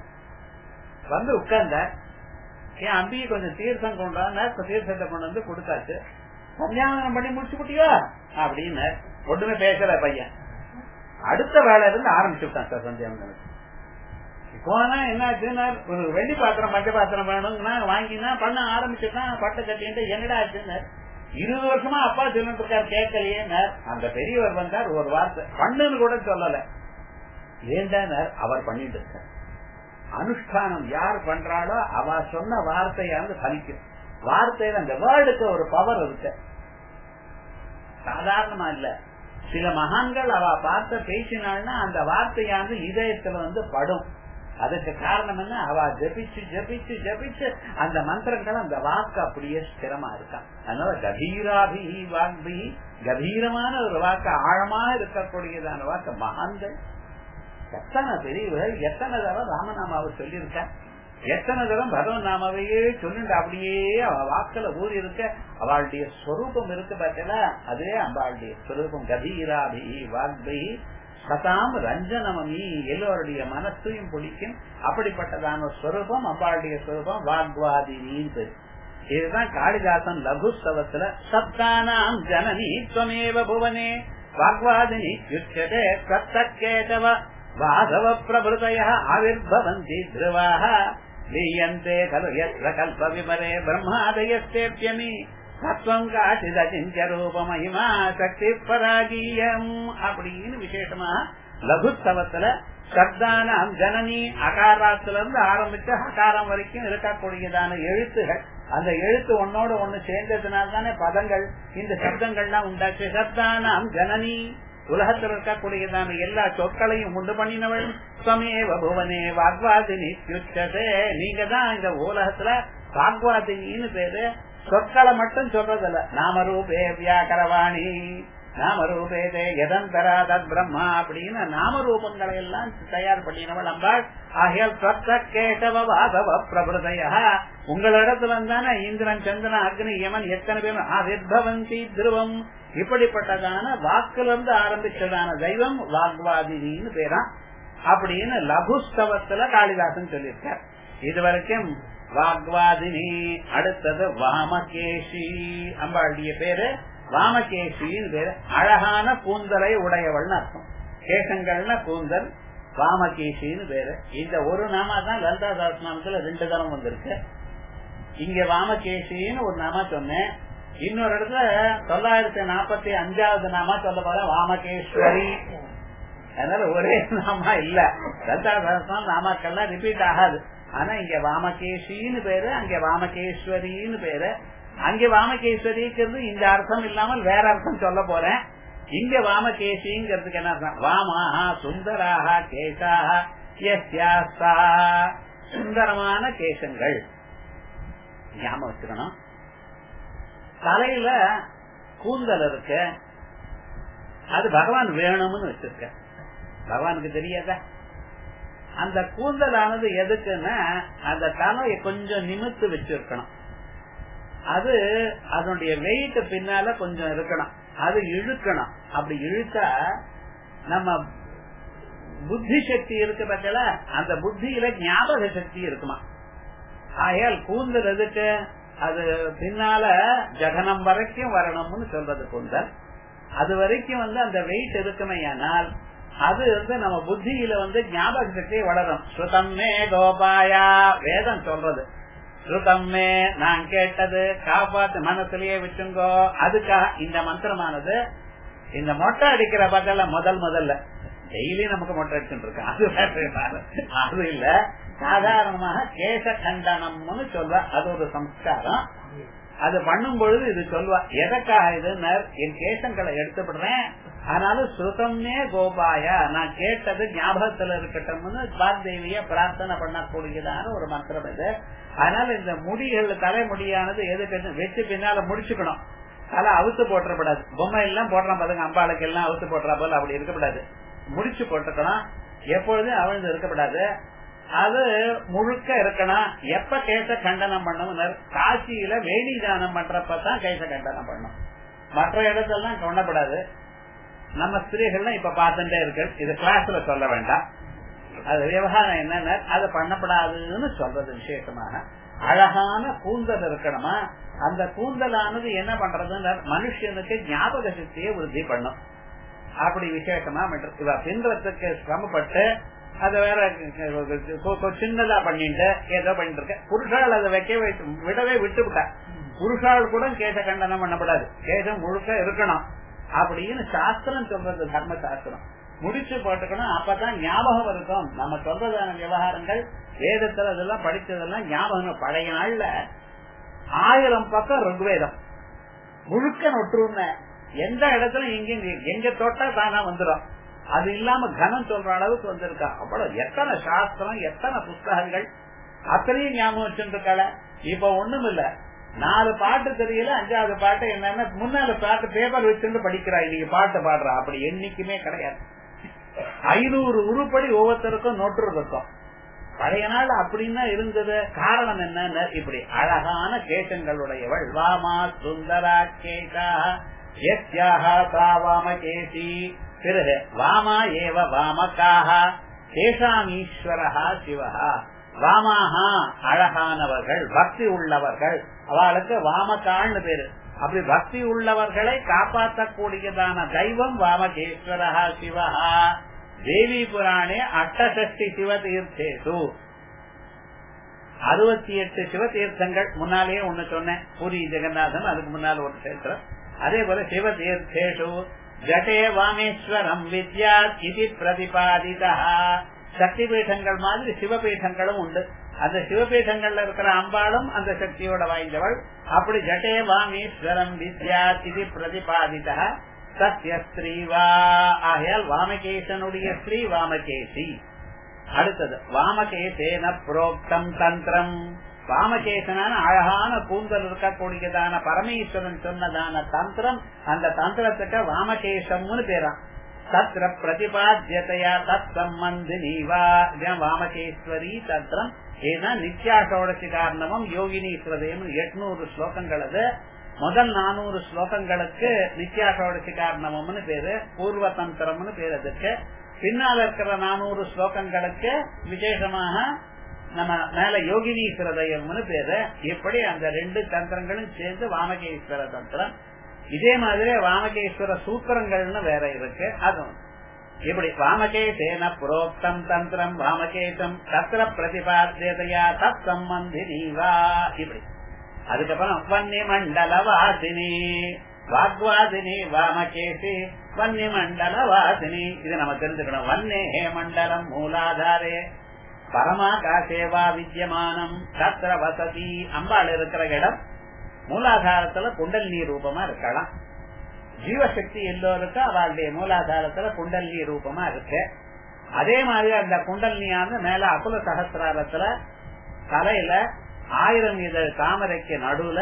வந்து உட்கார்ந்த என் அம்பியை கொஞ்சம் தீர்த்தம் கொண்டாங்க. தீர்த்தத்தை கொண்டு கொடுத்தாச்சு. சந்தியாவந்தனம் பண்ணி முடிச்சு குட்டியோ அப்படின்னு ஒண்ணுமே பேசல பையன். அடுத்த வேலை இருந்து ஆரம்பிச்சு விட்டான் சார் சந்தியாவந்தனம். போனா என்னாச்சுன்னா ஒரு வெள்ளி பாத்திரம் பச்சை பாத்திரம் வேணும்னா வாங்கினா பண்ண ஆரம்பிச்சுட்டான். பட்டை கட்டிட்டு என்னடா ஆச்சுன்னு 20 வருஷமா அப்பா சொல்லிட்டு இருக்காரு கேட்கலையே. அந்த பெரியவர் வந்தார், ஒரு வார்த்தை பண்ணுன்னு கூட சொல்லல. ஏன்டார் அவர் பண்ணிட்டு இருக்கார். அனுஷ்டானம் யார் பண்றாளோ அவ சொன்ன வார்த்தையாந்து பலிக்கும். வார்த்தையில அந்த வேர்டுக்கு ஒரு பவர் இருக்கு, சாதாரணமா இல்ல. சில மகான்கள் அவ பார்த்த பேசினாள்னா அந்த வார்த்தையாந்து இதயத்துல படும். அதுக்கு காரணம் என்ன? அவ ஜபிச்சு ஜபிச்சு ஜபிச்சு அந்த மந்திரங்கள் அந்த வாக்கு அப்படியே ஸ்திரமா இருக்கான். அதனால கபீராபி வாக்பி, கபீரமான ஒரு வாக்கு, ஆழமாக இருக்கக்கூடியதான வாக்கு. மகான்கள் எத்தனை பெரியவர்கள் எத்தனை தடவை ராமநாமாவை சொல்லியிருக்க, எத்தனை தரம் பகவன் நாமாவையே சொல்லிட்டு அப்படியே அவ வாக்குல ஊறி இருக்க. அவளுடைய ஸ்வரூபம் இருக்கு பார்த்தல, அதே அம்பாளுடைய ஸ்வரூபம். கபீராபி வாக்பி சதாம் ரஞ்சனமி, எல்லோருடைய மனசையும் பிடிக்கும். அப்படிப்பட்டதான ஸ்வரூபம் அம்பாளுடைய ஸ்வரூபம். வாக்வாதினின்னு பேரு. இதுதான் காளிதாசன் லகுஸ்தவத்துல சப்தானாம் ஜனனி த்வமேவ புவனே வாக்வாதினி யுச்யதே சப்தகேதவ வாதவ பிரபுதய ஆவிர்பவந்தி த்ருவாஹ லீயந்தே கலு யத்ர கல்ப விமரே பிரம்மாதயஸ்தேப்யமி தத்வம் காசிதசிஞ்ச ரூப மகிமா சக்தி பராகீயம் அப்படின்னு விசேஷமா லகுஸ்தவத்துல சப்தானாம் ஜனனி அகாரத்துல இருந்து ஆரம்பிச்சு அகாரம் வரைக்கும் இருக்கக்கூடியதான எழுத்துகள், அந்த எழுத்து ஒன்னோட ஒண்ணு சேர்ந்ததுனால்தானே பதங்கள், இந்த சப்தங்கள்லாம் உண்டாச்சு. சப்தானாம் ஜனனி, உலகத்தில் இருக்கக்கூடியதான எல்லா சொற்களையும் உண்டு பண்ணினவள். ஸ்வமேவ புவனே வாக்வாதினி யுச்சதே, நீங்க தான் இந்த உலகத்துல வாக்வாதினின்னு பேரு. சொற்களை மட்டும் சொல்றதில்ல, நாமரூபே வியாக்கரவாணி நாமரூபேதே எதந்தரா தத் பிரம்மா அப்படின்னு நாமரூபங்களை எல்லாம் தயார் பண்ணினவள் அம்பாள். ஆகியால் கேசவ வாதவ பிரபுதய, உங்களிடத்துல தானே இந்திரன் சந்திரன் அக்னி யமன் எத்தனை பேர் ஆவிர்பவந்தி துருவம். இப்படிப்பட்டதான வாக்குலிருந்து ஆரம்பிச்சதான தெய்வம் வாக்வாதினின்னு பேரா அப்படின்னு லகுஸ்தவத்துல காளிதாசன் சொல்லியிருக்கார். இதுவரைக்கும் வாக்வாதினி. அடுத்தது வாமகேஷி, அம்பாளுடைய பேரு வாமகேஷின்னு பேரு. அழகான கூந்தலை உடையவள்னு அர்த்தம். கேசங்கள்னா கூந்தல், வாமகேஷின்னு பேரு. இந்த ஒரு நாமா தான் லலிதா சஹஸ்ரநாமத்துல 2 தரம் வந்திருக்கு. இங்க வாமகேஷின்னு ஒரு நாமா சொன்னேன், இன்னொரு இடத்துல 945வது நாமா சொல்ல போற வாமகேஸ்வரி. அதனால ஒரே நாமா இல்ல, லலிதா சஹஸ்ரநாமம் நாமாக்கள்லாம் ரிப்பீட் ஆகாது. ஆனா இங்க வாமகேஷின்னு பேரு, அங்க வாமகேஸ்வரின்னு பேரு. அங்க வாமகேஸ்வரிக்கு இந்த அர்த்தம் இல்லாமல் வேற அர்த்தம் சொல்ல போறேன். இங்க வாமகேஷிங்கிறதுக்கு என்ன அர்த்தம்? வாமாஹா சுந்தராஹ கேசாஹ யஸ்யாஸ்தா, சுந்தரமான கேசங்கள். ஞாபகம் வச்சுக்கணும். தலையில கூந்தல் இருக்கு, அது பகவான் வேணும்னு வச்சிருக்க. பகவானுக்கு தெரியாத அந்த கூந்தலானது எதுக்குன்னா அந்த தலையை கொஞ்சம் நிமித்து வச்சிருக்கணும். அது அதனுடைய வெயிட் பின்னால கொஞ்சம் இருக்கணும், அது இழுக்கணும். அப்படி இழுத்தா நம்ம புத்தி சக்தி இருக்கு பார்த்தல, அந்த புத்தியில ஞாபக சக்தி இருக்குமா. ஆகையால் கூந்தல் எதுக்கு? அது பின்னால ஜகனம் வரைக்கும் வரணும்னு சொல்றது கூந்தல். அது வரைக்கும் அந்த வெயிட் இருக்குமே, ஆனால் அது நம்ம புத்தியில ஞாபக சக்தியை வளரும். ஸ்ருதம்மே கோபாயா, வேதம் சொல்றது. ஸ்ருதம்மே, நான் கேட்டது காப்பாத்து மனசுலயே வச்சுங்கோ. அதுக்காக இந்த மந்திரமானது இந்த மொட்டை அடிக்கிற பதில முதல்ல டெய்லி நமக்கு மொட்டை அடிச்சுட்டு இருக்கோம், அது இல்ல. சாதாரணமாக கேச கண்டனம்னு சொல்வ, அது ஒரு சம்ஸ்காரம். அது பண்ணும் பொழுது இது சொல்வா. எதற்காக இதுன்னு, என் கேசங்களை எடுத்துப்படுறேன், ஆனாலும் ஸ்ருதம்னே கோபாயா, நான் கேட்டது ஞாபகத்துல இருக்கட்டும்னு பார்தேவிய பிரார்த்தனை பண்ணக்கூடியதான ஒரு மந்திரம் இது. அதனால இந்த முடிகள், தலைமுடியானது எதுக்கு வெச்சு பின்னால முடிச்சுக்கணும். தலை அவுத்து போட்டப்படாது. பொம்மை எல்லாம் போடுறான் பாருங்க, அம்பாளுக்கு எல்லாம் அவுத்து போடுறா போல அப்படி இருக்கப்படாது. முடிச்சு போட்டுக்கணும், எப்பொழுதும் அவிழ்ந்து இருக்கப்படாது. அது முழுக்க இருக்கணும். எப்ப கேச கண்டனம் பண்ணணும்? காசியில வேணி தானம் பண்றப்பதான் கேச கண்டனம் பண்ணும். மற்ற இடத்தெல்லாம் கொண்டப்படாது. நம்ம ஸ்திரீகள்லாம் இப்ப பார்த்துட்டே இருக்கு, இது கிளாஸ்ல சொல்ல வேண்டாம். அது விவகாரம் என்னன்னா அது பண்ணப்படாதுன்னு சொல்றது. விசேஷமாக அழகான கூந்தல் இருக்கணுமா. அந்த கூந்தலானது என்ன பண்றதுன்னு மனுஷனுக்கு ஞாபக சக்தியை விருத்தி பண்ணும். அப்படி விசேஷமா இவ பின்றதுக்கு சிரமப்பட்டு அதை வேற சின்னதா பண்ணிட்டு ஏதோ பண்ணிட்டு இருக்க. புருஷால் அதை விடவே விட்டுவிட்டா. புருஷால் கூட கேச கண்டனம் பண்ணப்படாது, கேசம் முழுக்க இருக்கணும் அப்படின்னு சாஸ்திரம் சொல்றது. தர்ம சாஸ்திரம் முடிச்சு போட்டுக்கணும், அப்பதான் ஞாபகம் இருக்கும். நம்ம சொல்றதான விவகாரங்கள் வேதத்துல அதெல்லாம் படிச்சதெல்லாம் ஞாபகம். பழைய நாள்ல 1000 பக்கம் ருக்வேதம் முழுக்க நொற்றுன, எந்த இடத்துல எங்க தொட்டா தானா வந்துடும். அது இல்லாம கனம் சொல்ற அளவுக்கு வந்திருக்கா. அவ்வளவு எத்தனை சாஸ்திரம், எத்தனை புஸ்தகங்கள், அத்தனையும் ஞாபகம் வச்சுருக்காள. இப்ப ஒண்ணும் இல்ல, 4 பாட்டு தெரியல, 5வது பாட்டு என்னன்னா முன்னால பாட்டு பேப்பர் வச்சுட்டு படிக்கிறா, இன்னைக்கு பாட்டு பாடுறா. அப்படி என்னைக்குமே கிடையாது. 500 உருப்படி ஒவ்வொருத்தருக்கும் நோட்டு இருக்கும். பழைய நாள் அப்படின்னா இருந்தது. காரணம் என்ன, இப்படி அழகான கேசங்களுடையவள். வாமா சுந்தரா கேசா வாமகேசி. பிறகு வாமா ஏவ வாமகாக கேசாமீஸ்வரஹா சிவஹா. வாமாஹா அழகானவர்கள், பக்தி உள்ளவர்கள், அவளுக்கு வாமகான்னு பேரு. அப்படி பக்தி உள்ளவர்களை காப்பாற்றக்கூடியதான தெய்வம் வாமகேஸ்வரஹா சிவஹா. தேவி புராணே 68 சிவதீர்த்தேசு, 68 சிவதீர்த்தங்கள். முன்னாலேயே ஒண்ணு சொன்னேன், பூரி ஜெகநாதன், அதுக்கு முன்னால ஒரு கஷேத்திரம். அதே போல சிவதீர்த்தேஷு ஜடே வாமேஸ்வரம் வித்யா இது பிரதிபாதிதா. சக்தி பீடங்கள் மாதிரி சிவபீடங்களும் உண்டு. அந்த சிவபீடங்கள்ல இருக்கிற அம்பாளும் அந்த சக்தியோட வாய்ந்தவள். அப்படி ஜடே வாமேஸ்வரம் வித்யா இது பிரதிபாதிதா சத்ய ஸ்ரீவா. ஆகையால் வாமகேசனுடைய ஸ்ரீ வாமகேசி. அடுத்தது வாமகேசேன புரோக்தம் தந்திரம். வாமகேசனான அழகான கூந்தல் இருக்கக்கூடியதான பரமேஸ்வரன் சொன்னதான தந்திரம், அந்த தந்திரத்துக்கு வாமகேசம்னு பேரா. தத்ர பிரதிபாத்தியதையா தத் சம்பந்தினீவா. வாமகேஸ்வரி தந்திரம். ஏன்னா நித்யாஷோடசி காரணமும் யோகினீஸ்வரதையும் 800 ஸ்லோகங்கள். அது முதல் 400 ஸ்லோகங்களுக்கு நித்யாஷோடசி காரணம்னு பேரு, பூர்வ தந்திரம்னு பேரு. அதுக்கு பின்னால இருக்கிற 400 ஸ்லோகங்களுக்கு விசேஷமாக நம்ம மேல யோகினீஸ்வரதயம்னு பேரு. இப்படி அந்த 2 தந்திரங்களும் சேர்ந்து வாமகேஸ்வர தந்திரம். இதே மாதிரி வாமகேஸ்வர சூத்திரங்கள்னு வேற இருக்கு. அதுவும் இப்படி வாமகேசேன புரோக்தம் தந்திரம் வாமகேசம் தத்திர பிரதிபாத்தியதையா தத் சம்பந்தினீவா. இப்படி அதுக்கப்புறம் வன்னி மண்டல வாசினி வாக்வாதினி வாமகேசி வன்னி மண்டல வாசினி. இது நம்ம தெரிஞ்சுக்கணும். வன்னே மண்டலம் மூலாதாரே பரமாகாசேவா வித்யமானம் தத்திர வசதி. அம்பாள் இருக்கிற இடம் மூலாதாரத்துல குண்டலினி ரூபமா இருக்கலாம். ஜீவசக்தி எல்லோருக்கும் அவளுடைய மூலாதாரத்துல குண்டலினி ரூபமா இருக்கு. அதே மாதிரி அந்த குண்டலினியான மேல அகுல சகசிராரத்துல தலையில 1000 இதழ் தாமரைக்கு நடுவுல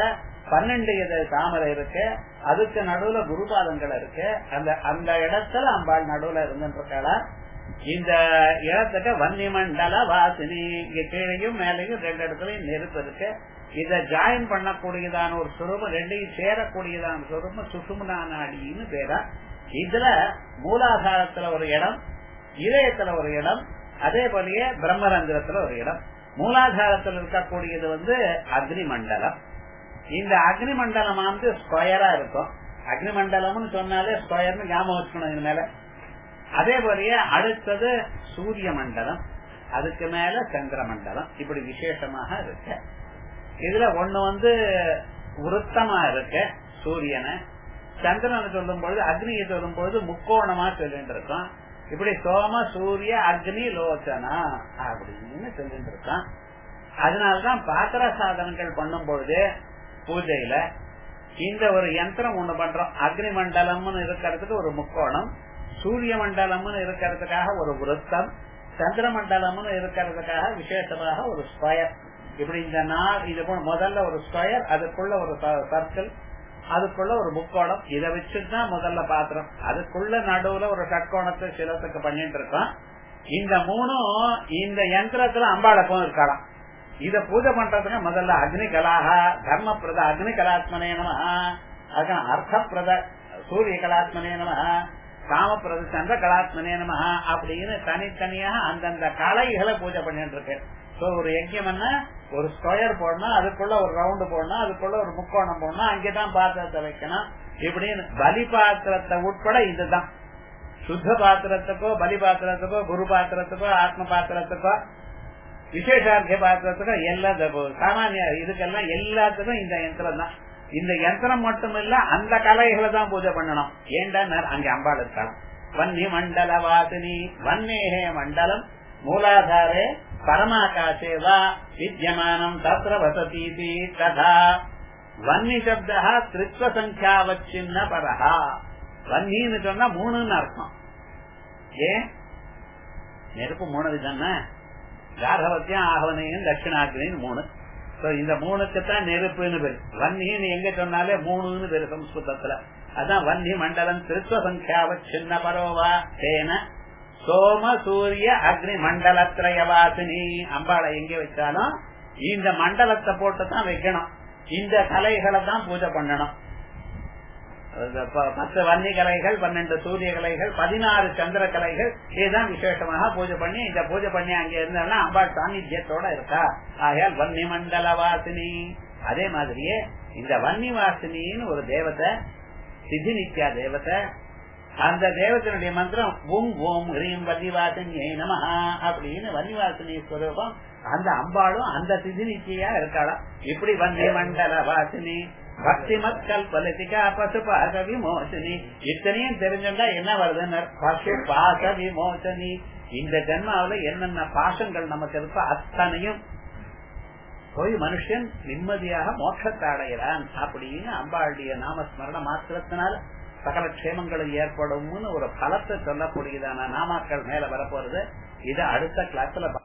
12 இதழ் தாமரை இருக்கு. அதுக்கு நடுவுல குருபாதங்கள் இருக்கு. அந்த இடத்துல அம்பாள் நடுவுல இருந்துருக்காளா. இந்த இடத்துக்கு வன்னிமண்டல வாசினி. இங்க கீழையும் மேலையும் 2 இடத்துலயும் நெருப்பு இருக்கு. இத ஜாயின் பண்ணக்கூடியதான ஒரு சுரூபம், 2ஐயும் சேரக்கூடியதான சுரூபம் சுஷும்னா நாடின்னு பேரா. இதுல மூலாதாரத்துல ஒரு இடம், இதயத்துல ஒரு இடம், அதே போலயே பிரம்மரந்திரத்துல ஒரு இடம். மூலாதாரத்தில் இருக்கக்கூடியது அக்னி மண்டலம். இந்த அக்னி மண்டலம் ஸ்கொயரா இருக்கும். அக்னி மண்டலம்னு சொன்னாலே ஸ்கொயர்னு ஞாபகம் வச்சுக்கணும் இது மேல. அதே போலயே அடுத்தது சூரிய மண்டலம், அதுக்கு மேல சந்திர மண்டலம். இப்படி விசேஷமாக இருக்கு. இதுல ஒண்ணு விருத்தமா இருக்கு சூரியனை. சந்திரனை சொல்லும் பொழுது அக்னியை சொல்லும் பொழுது முக்கோணமா சொல்லிட்டு இருக்கோம். இப்படி சோம சூரிய அக்னி லோச்சனா அப்படின்னு சொல்லிட்டு இருக்கான். அதனாலதான் பாத்திர சாதனங்கள் பண்ணும் பொழுது பூஜையில இந்த ஒரு யந்திரம் ஒண்ணு பண்றோம். அக்னி மண்டலம்னு இருக்கிறதுக்கு ஒரு முக்கோணம், சூரிய மண்டலம்னு இருக்கிறதுக்காக ஒரு விருத்தம், சந்திர மண்டலம்னு இருக்கிறதுக்காக விசேஷமாக ஒரு ஸ்கொயர். இப்படி இந்த இது முதல்ல ஒரு ஸ்கொயர், அதுக்குள்ள ஒரு சர்க்கிள், அதுக்குள்ள ஒரு முக்கோணம். இதை வச்சுதான் முதல்ல பாத்திரம். அதுக்குள்ள நடுவுல ஒரு ஷட்கோணத்தை சிலத்துக்கு பண்ணிட்டு இருக்கோம். இந்த 3 இந்த யந்திரத்துல அம்பாளப்பம் இருக்கலாம். இத பூஜை பண்றதுக்கு முதல்ல அக்னி கலாக தர்ம பிரத அக்னி கலாத்மனே நம, அதுக்கு அர்த்த பிரத சூரிய கலாத்மனே நம, காமப்பிரத சந்திர கலாத்மனே நம அப்படின்னு தனித்தனியாக அந்தந்த கலைகளை பூஜை பண்ணிட்டு இருக்கு. ஒரு யஜ்யம் என்ன, ஒரு ஸ்கொயர் போடணும், அதுக்குள்ள ஒரு ரவுண்டு போடணும், அதுக்குள்ள ஒரு முக்கோணம் போடணும், அங்கேதான் பாத்திரத்தை வைக்கணும். இப்படின்னு பலி பாத்திரத்தை உட்பட இதுதான். சுத்த பாத்திரத்துக்கோ பலி பாத்திரத்துக்கோ குரு பாத்திரத்துக்கோ ஆத்ம பாத்திரத்துக்கோ விசேஷார்த்திய பாத்திரத்துக்கோ எல்லாத்துக்கும் சாமானிய இதுக்கெல்லாம் எல்லாத்துக்கும் இந்த யந்திரம் தான். இந்த யந்திரம் மட்டும் இல்ல, அந்த கலைகளை தான் பூஜை பண்ணணும். ஏண்டா அங்க அம்பாள் இருக்கலாம். வன்னி மண்டல வாசினி வன்னேஹே மண்டலம் மூலாதாரே பரமாகாசேவா வித்யமானம் தத்ர வசதி ததா. வன்னி சப்தா திருத்வ சங்கியாவச்சின்ன பரஹா. வன்னின்னு சொன்னா 3ன்னு அர்த்தம். ஏன் நெருப்பு 3 விதம்னா கார்கவத்தியம், ஆகவனையும், தட்சிணாக்னின்னு 3. இந்த 3க்குத்தான் நெருப்புன்னு பேரு. வன்னின்னு எங்க சொன்னாலே 3ன்னு பேரு சம்ஸ்கிருதத்துல. அதான் வன்னி மண்டலம் திருத்வசங்கியாவ சின்ன பரோவா தேன சோம சூரிய அக்னி மண்டலத்ரயவாசினி. அம்பாளை எங்க வச்சாலும் இந்த மண்டலத்தை போட்டுதான் வைக்கணும். இந்த கலைகளை தான் பூஜை பண்ணணும். 10 வன்னி கலைகள், 12 சூரிய கலைகள், 16 சந்திர கலைகள், இதுதான் விசேஷமாக பூஜை பண்ணி இந்த பூஜை பண்ணி அங்க இருந்தா அம்பாள் சாநித்தியத்தோட இருக்கா. ஆகையால் வன்னி மண்டல வாசினி. அதே மாதிரியே இந்த வன்னி வாசினின்னு ஒரு தேவதை, சித்தி நித்யா தேவதை. அந்த தேவத்தினுடைய மந்திரம் ஓம் ஓம் ஹ்ரீம் வன்னிவாசினியை நமஹா அப்படின்னு வன்னிவாசினி ஸ்வரூபம். அந்த அம்பாளும் அந்த சித்தி நித்தியா இருக்காளாம். இப்படி வன்னி மண்டல வாசினி பக்திமத் கல்பலதிகா பசுபாச விமோசனி. இத்தனையும் தெரிஞ்சுட்டா என்ன வருதுன்னு பசுபாச விமோசனி. இந்த ஜென்மாவில என்னென்ன பாசங்கள் நமக்கு இருக்கோ அத்தனையும் போய் மனுஷன் நிம்மதியாக மோட்சத்தை அடைகிறான் அப்படின்னு அம்பாளுடைய நாமஸ்மரண மாத்திரத்தினால சகல க்ஷேமங்களும் ஏற்படும் ஒரு பலத்தை சொல்லக்கூடியதான நாமாக்கள் மேல வரப்போறது. இது அடுத்த கிளாஸ்ல